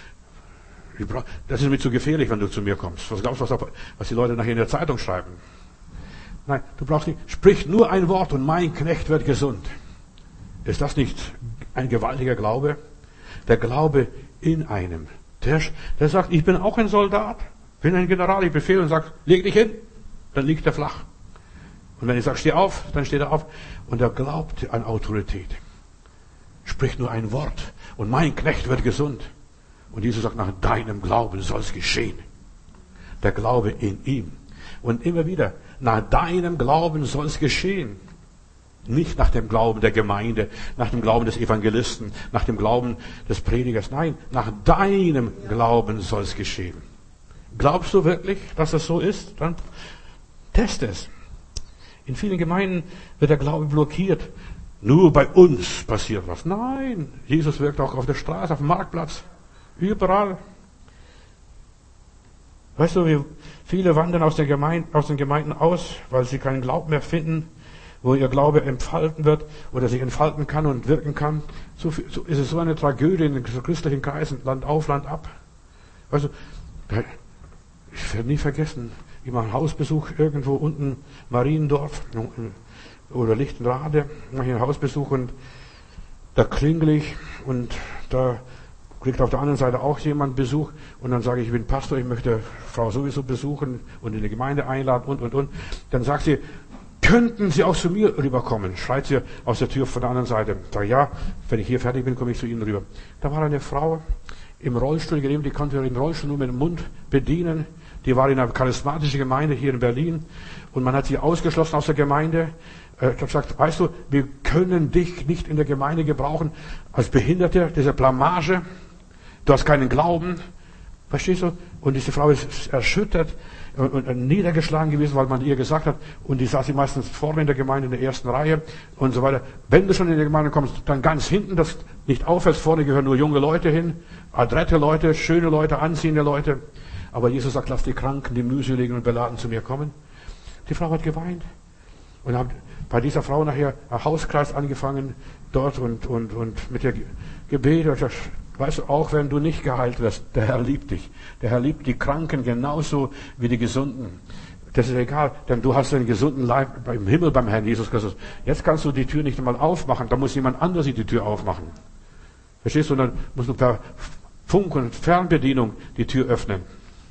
A: Das ist mir zu gefährlich, wenn du zu mir kommst. Was glaubst du, was, was die Leute nachher in der Zeitung schreiben? Nein, du brauchst nicht, sprich nur ein Wort und mein Knecht wird gesund. Ist das nicht ein gewaltiger Glaube? Der Glaube in einem. Der, der sagt, ich bin auch ein Soldat, bin ein General, ich befehle und sage, leg dich hin, dann liegt er flach. Und wenn ich sage, steh auf, dann steht er auf. Und er glaubt an Autorität. Sprich nur ein Wort und mein Knecht wird gesund. Und Jesus sagt, nach deinem Glauben soll es geschehen. Der Glaube in ihm. Und immer wieder, nach deinem Glauben soll es geschehen. Nicht nach dem Glauben der Gemeinde, nach dem Glauben des Evangelisten, nach dem Glauben des Predigers. Nein, nach deinem Glauben soll es geschehen. Glaubst du wirklich, dass das so ist? Dann teste es. In vielen Gemeinden wird der Glaube blockiert. Nur bei uns passiert was. Nein, Jesus wirkt auch auf der Straße, auf dem Marktplatz. Überall. Weißt du, wie viele wandern aus, der Gemeinde, aus den Gemeinden aus, weil sie keinen Glauben mehr finden, wo ihr Glaube entfalten wird oder sich entfalten kann und wirken kann. So, viel, so ist es so eine Tragödie in den christlichen Kreisen, Land auf, Land ab. Weißt du, ich werde nie vergessen, ich mache einen Hausbesuch irgendwo unten, Mariendorf oder Lichtenrade, mache ich einen Hausbesuch und da klingel ich und da kriegt auf der anderen Seite auch jemand Besuch und dann sage ich, ich bin Pastor, ich möchte Frau sowieso besuchen und in die Gemeinde einladen und, und, und. Dann sagt sie, könnten Sie auch zu mir rüberkommen? Schreit sie aus der Tür von der anderen Seite. Ich sage, ja, wenn ich hier fertig bin, komme ich zu Ihnen rüber. Da war eine Frau im Rollstuhl gelähmt, die konnte den Rollstuhl nur mit dem Mund bedienen. Die war in einer charismatischen Gemeinde hier in Berlin. Und man hat sie ausgeschlossen aus der Gemeinde. Ich habe gesagt, weißt du, wir können dich nicht in der Gemeinde gebrauchen als Behinderte, diese Blamage. Du hast keinen Glauben. Verstehst du? Und diese Frau ist erschüttert und, und niedergeschlagen gewesen, weil man ihr gesagt hat, und die saß sie meistens vorne in der Gemeinde, in der ersten Reihe und so weiter. Wenn du schon in die Gemeinde kommst, dann ganz hinten, das nicht auffällt, vorne gehören nur junge Leute hin, adrette Leute, schöne Leute, anziehende Leute. Aber Jesus sagt, lass die Kranken, die mühseligen und Beladen zu mir kommen. Die Frau hat geweint. Und hat bei dieser Frau nachher ein Hauskreis angefangen dort und, und, und mit ihr gebetet. Weißt du, auch wenn du nicht geheilt wirst, der Herr liebt dich. Der Herr liebt die Kranken genauso wie die Gesunden. Das ist egal, denn du hast einen gesunden Leib im Himmel beim Herrn Jesus Christus. Jetzt kannst du die Tür nicht einmal aufmachen, da muss jemand anderes die Tür aufmachen. Verstehst du? Und dann musst du per Funk- und Fernbedienung die Tür öffnen.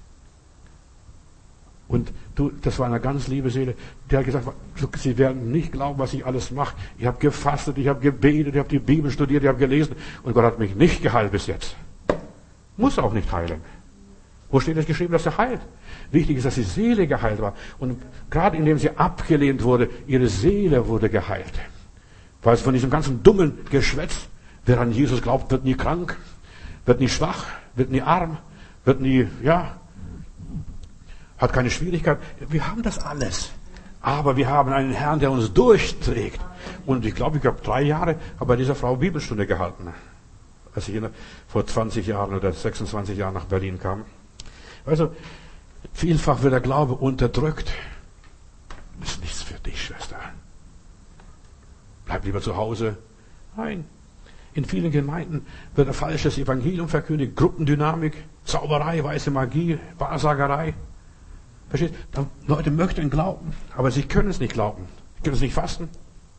A: Und du, das war eine ganz liebe Seele, die hat gesagt, sie werden nicht glauben, was ich alles mache. Ich habe gefastet, ich habe gebetet, ich habe die Bibel studiert, ich habe gelesen und Gott hat mich nicht geheilt bis jetzt. Muss auch nicht heilen. Wo steht es geschrieben, dass er heilt? Wichtig ist, dass die Seele geheilt war. Und gerade indem sie abgelehnt wurde, ihre Seele wurde geheilt. Weil es von diesem ganzen dummen Geschwätz, wer an Jesus glaubt, wird nie krank, wird nie schwach, wird nie arm, wird nie, ja, hat keine Schwierigkeit. Wir haben das alles. Aber wir haben einen Herrn, der uns durchträgt. Und ich glaube, ich habe drei Jahre habe bei dieser Frau Bibelstunde gehalten. Als ich in, vor zwanzig Jahren oder sechsundzwanzig Jahren nach Berlin kam. Also, vielfach wird der Glaube unterdrückt. Das ist nichts für dich, Schwester. Bleib lieber zu Hause. Nein. In vielen Gemeinden wird ein falsches Evangelium verkündigt. Gruppendynamik, Zauberei, weiße Magie, Wahrsagerei. Versteht? Leute möchten glauben, aber sie können es nicht glauben. Sie können es nicht fassen.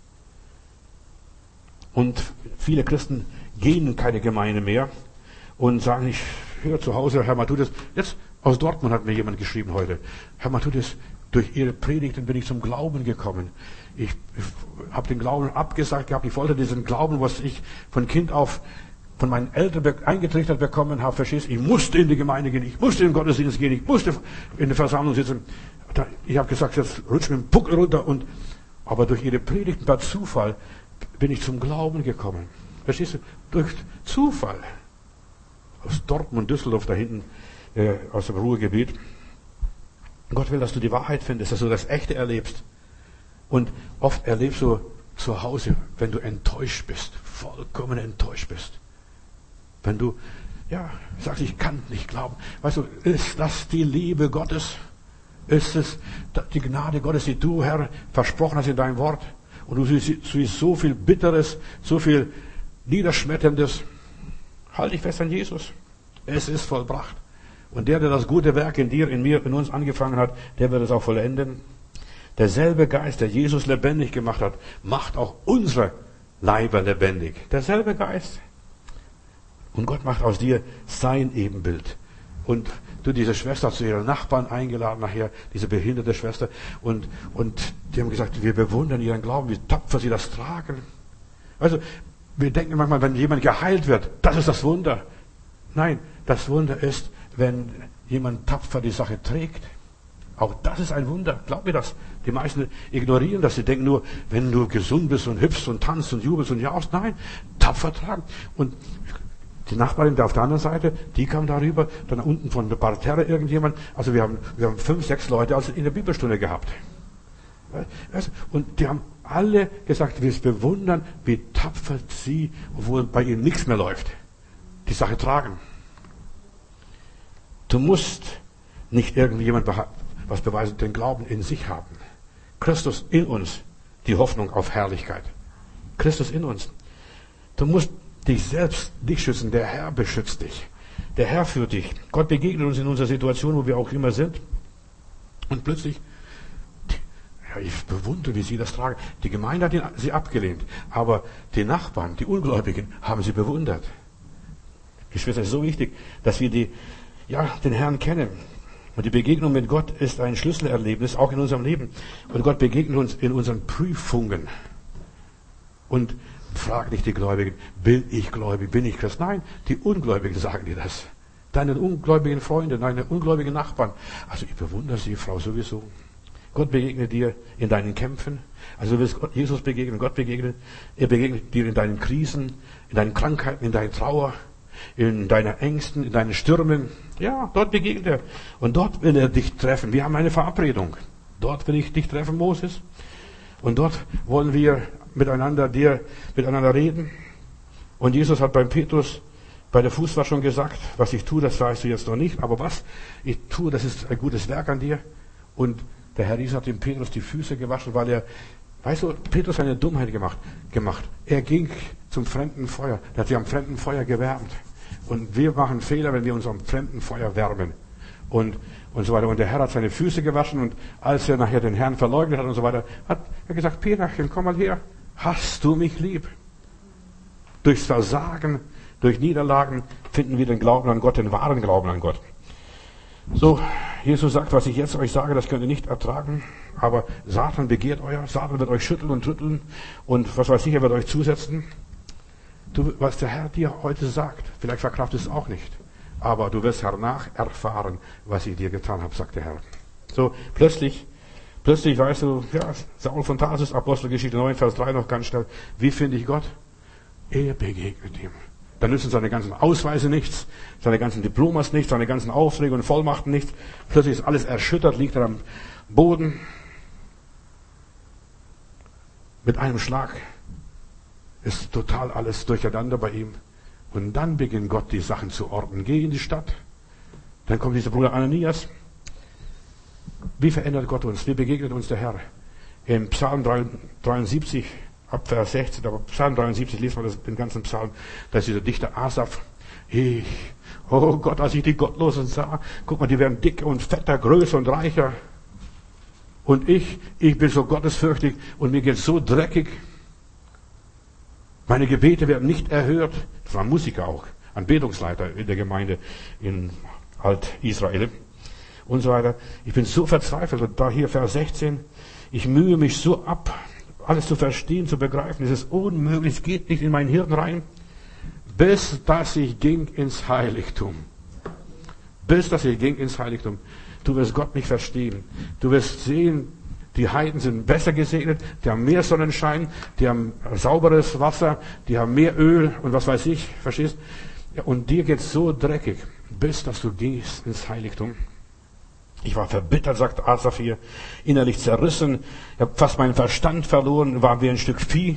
A: Und viele Christen gehen in keine Gemeinde mehr und sagen, ich höre zu Hause, Herr Matthäus, jetzt aus Dortmund hat mir jemand geschrieben heute, Herr Matthäus, durch Ihre Predigten bin ich zum Glauben gekommen. Ich, ich habe den Glauben abgesagt gehabt, ich wollte diesen Glauben, was ich von Kind auf von meinen Eltern eingetrichtert bekommen habe, verstehst du? Ich musste in die Gemeinde gehen, ich musste in den Gottesdienst gehen, ich musste in der Versammlung sitzen. Ich habe gesagt, jetzt rutscht mir ein Puckel runter. Und, aber durch ihre Predigten, per Zufall, bin ich zum Glauben gekommen. Verstehst du? Durch Zufall. Aus Dortmund, Düsseldorf, da hinten, äh, aus dem Ruhrgebiet. Gott will, dass du die Wahrheit findest, dass du das Echte erlebst. Und oft erlebst du zu Hause, wenn du enttäuscht bist, vollkommen enttäuscht bist. Wenn du, ja, sagst, ich kann nicht glauben. Weißt du, ist das die Liebe Gottes? Ist es die Gnade Gottes, die du, Herr, versprochen hast in deinem Wort? Und du siehst so viel Bitteres, so viel Niederschmetterndes. Halt dich fest an Jesus. Es ist vollbracht. Und der, der das gute Werk in dir, in mir, in uns angefangen hat, der wird es auch vollenden. Derselbe Geist, der Jesus lebendig gemacht hat, macht auch unsere Leiber lebendig. Derselbe Geist. Und Gott macht aus dir sein Ebenbild. Und du, diese Schwester, hast du ihre Nachbarn eingeladen nachher, diese behinderte Schwester. Und, und die haben gesagt, wir bewundern ihren Glauben, wie tapfer sie das tragen. Also, wir denken manchmal, wenn jemand geheilt wird, das ist das Wunder. Nein, das Wunder ist, wenn jemand tapfer die Sache trägt. Auch das ist ein Wunder. Glaub mir das. Die meisten ignorieren das. Sie denken nur, wenn du gesund bist und hüpfst und tanzt und jubelst und jauchzt. Nein, tapfer tragen. Und die Nachbarin da auf der anderen Seite, die kam darüber, dann unten von der Parterre irgendjemand. Also wir haben, wir haben fünf, sechs Leute also in der Bibelstunde gehabt. Und die haben alle gesagt, wir bewundern, wie tapfer sie, obwohl bei ihnen nichts mehr läuft, die Sache tragen. Du musst nicht irgendjemand was beweisen, den Glauben in sich haben. Christus in uns, die Hoffnung auf Herrlichkeit. Christus in uns. Du musst dich selbst nicht schützen, der Herr beschützt dich. Der Herr führt dich. Gott begegnet uns in unserer Situation, wo wir auch immer sind. Und plötzlich, ja, ich bewundere, wie sie das tragen. Die Gemeinde hat sie abgelehnt, aber die Nachbarn, die Ungläubigen, haben sie bewundert. Geschwister, es ist so wichtig, dass wir die, ja, den Herrn kennen. Und die Begegnung mit Gott ist ein Schlüsselerlebnis, auch in unserem Leben. Und Gott begegnet uns in unseren Prüfungen. Und frag nicht die Gläubigen, bin ich gläubig, bin ich Christ? Nein, die Ungläubigen sagen dir das. deine ungläubigen Freunde, deine ungläubigen Nachbarn. Also ich bewundere sie, Frau, sowieso. Gott begegnet dir in deinen Kämpfen. Also du wirst Gott, Jesus begegnen, Gott begegnen. Er begegnet dir in deinen Krisen, in deinen Krankheiten, in deiner Trauer, in deinen Ängsten, in deinen Stürmen. Ja, dort begegnet er. Und dort will er dich treffen. Wir haben eine Verabredung. Dort will ich dich treffen, Moses. Und dort wollen wir miteinander, dir, miteinander reden. Und Jesus hat beim Petrus bei der Fußwaschung gesagt, was ich tue, das weißt du jetzt noch nicht, aber was ich tue, das ist ein gutes Werk an dir. Und der Herr Jesus hat dem Petrus die Füße gewaschen, weil er, weißt du, Petrus hat eine Dummheit gemacht, gemacht. Er ging zum fremden Feuer, er hat sich am fremden Feuer gewärmt. Und wir machen Fehler, wenn wir uns am fremden Feuer wärmen. Und, und so weiter. Und der Herr hat seine Füße gewaschen und als er nachher den Herrn verleugnet hat und so weiter, hat er gesagt, Peterchen, komm mal her, hast du mich lieb? Durchs Versagen, durch Niederlagen finden wir den Glauben an Gott, den wahren Glauben an Gott. So, Jesus sagt, was ich jetzt euch sage, das könnt ihr nicht ertragen, aber Satan begehrt euer, Satan wird euch schütteln und rütteln und was weiß ich, er wird euch zusetzen. Du, was der Herr dir heute sagt, vielleicht verkraftest du es auch nicht, aber du wirst hernach erfahren, was ich dir getan habe, sagt der Herr. So, plötzlich, plötzlich weißt du, ja, Saul von Tarsus, Apostelgeschichte neun, Vers drei noch ganz schnell, wie finde ich Gott? Er begegnet ihm. Dann nützen seine ganzen Ausweise nichts, seine ganzen Diplomas nichts, seine ganzen Aufträge und Vollmachten nichts. Plötzlich ist alles erschüttert, liegt er am Boden. Mit einem Schlag ist total alles durcheinander bei ihm. Und dann beginnt Gott, die Sachen zu ordnen. Geh in die Stadt. Dann kommt dieser Bruder Ananias. Wie verändert Gott uns? Wie begegnet uns der Herr? Im Psalm dreiundsiebzig, ab Vers sechzehn, aber Psalm dreiundsiebzig, liest man das, den ganzen Psalm, da ist dieser Dichter Asaph. Ich, oh Gott, als ich die Gottlosen sah, guck mal, die werden dicker und fetter, größer und reicher. Und ich, ich bin so gottesfürchtig und mir geht's so dreckig. Meine Gebete werden nicht erhört. Das war ein Musiker auch, ein Betungsleiter in der Gemeinde in Alt-Israel und so weiter. Ich bin so verzweifelt. Und da hier Vers sechzehn, ich mühe mich so ab, alles zu verstehen, zu begreifen. Es ist unmöglich, es geht nicht in mein Hirn rein. Bis dass ich ging ins Heiligtum. Bis dass ich ging ins Heiligtum. Du wirst Gott nicht verstehen. Du wirst sehen, die Heiden sind besser gesegnet, die haben mehr Sonnenschein, die haben sauberes Wasser, die haben mehr Öl und was weiß ich, verstehst? Ja, und dir geht's so dreckig, bis dass du gehst ins Heiligtum. Ich war verbittert, sagt Asaph hier, innerlich zerrissen, ich habe fast meinen Verstand verloren, war wie ein Stück Vieh.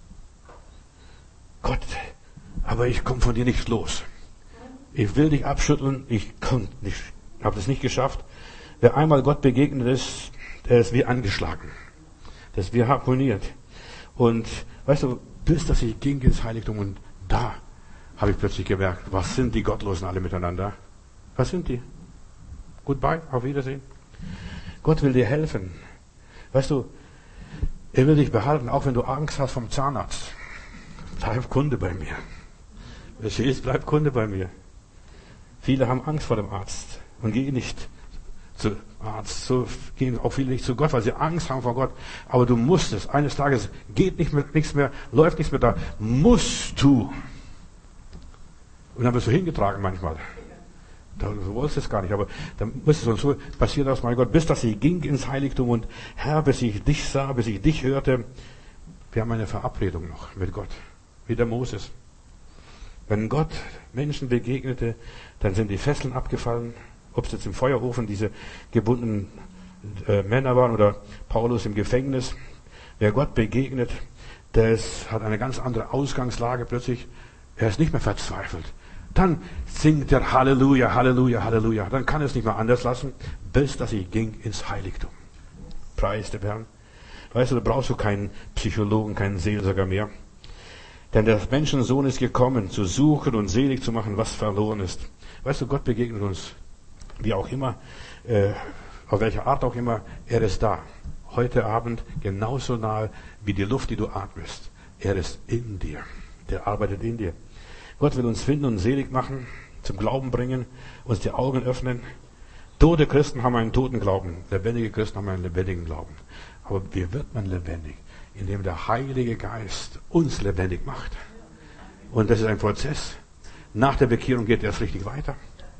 A: Gott, aber ich komme von dir nicht los. Ich will dich abschütteln, ich konnte nicht, habe das nicht geschafft. Wer einmal Gott begegnet ist, der ist wie angeschlagen. Der ist wie harponiert. Und weißt du, bis dass ich ging ins Heiligtum und da habe ich plötzlich gemerkt, was sind die Gottlosen alle miteinander? Was sind die? Goodbye, auf Wiedersehen. Gott will dir helfen. Weißt du, er will dich behalten, auch wenn du Angst hast vom Zahnarzt. Bleib Kunde bei mir. Verstehst? Bleib Kunde bei mir. Viele haben Angst vor dem Arzt und gehen nicht zu Arzt, so gehen auch viele nicht zu Gott, weil sie Angst haben vor Gott. Aber du musst es. Eines Tages geht nicht mehr, nichts mehr, läuft nichts mehr da. Musst du. Und dann wirst du hingetragen manchmal. Du wolltest es gar nicht, aber dann muss es uns so passieren, dass mein Gott, bis dass ich ging ins Heiligtum und Herr, bis ich dich sah, bis ich dich hörte. Wir haben eine Verabredung noch mit Gott, wie der Moses. Wenn Gott Menschen begegnete, dann sind die Fesseln abgefallen, ob es jetzt im Feuerofen diese gebundenen äh, Männer waren oder Paulus im Gefängnis. Wer Gott begegnet, der ist, hat eine ganz andere Ausgangslage plötzlich. Er ist nicht mehr verzweifelt. Dann singt er Halleluja, Halleluja, Halleluja. Dann kann er es nicht mehr anders lassen, bis dass ich ging ins Heiligtum. Preis dem Herrn. Weißt du, da brauchst du keinen Psychologen, keinen Seelsorger mehr. Denn der Menschensohn ist gekommen, zu suchen und selig zu machen, was verloren ist. Weißt du, Gott begegnet uns, wie auch immer, äh, auf welche Art auch immer, er ist da. Heute Abend genauso nahe wie die Luft, die du atmest. Er ist in dir. Der arbeitet in dir. Gott will uns finden und selig machen, zum Glauben bringen, uns die Augen öffnen. Tote Christen haben einen toten Glauben. Lebendige Christen haben einen lebendigen Glauben. Aber wie wird man lebendig? Indem der Heilige Geist uns lebendig macht. Und das ist ein Prozess. Nach der Bekehrung geht erst richtig weiter.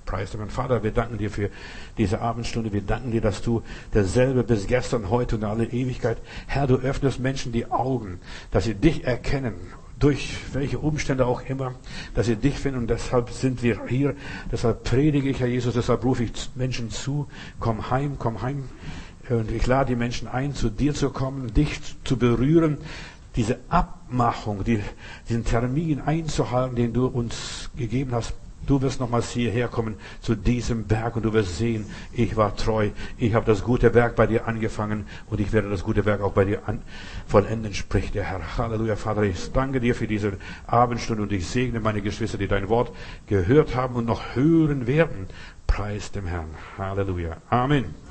A: Preis dem Herrn. Vater, wir danken dir für diese Abendstunde. Wir danken dir, dass du derselbe bist, gestern, heute und in alle Ewigkeit. Herr, du öffnest Menschen die Augen, dass sie dich erkennen, durch welche Umstände auch immer, dass sie dich finden. Und deshalb sind wir hier. Deshalb predige ich, Herr Jesus, deshalb rufe ich Menschen zu. Komm heim, komm heim. Und ich lade die Menschen ein, zu dir zu kommen, dich zu berühren, diese Abmachung, die, diesen Termin einzuhalten, den du uns gegeben hast. Du wirst nochmals hierher kommen zu diesem Berg und du wirst sehen, ich war treu, ich habe das gute Werk bei dir angefangen und ich werde das gute Werk auch bei dir an, vollenden, spricht der Herr. Halleluja, Vater, ich danke dir für diese Abendstunde und ich segne meine Geschwister, die dein Wort gehört haben und noch hören werden. Preis dem Herrn. Halleluja. Amen.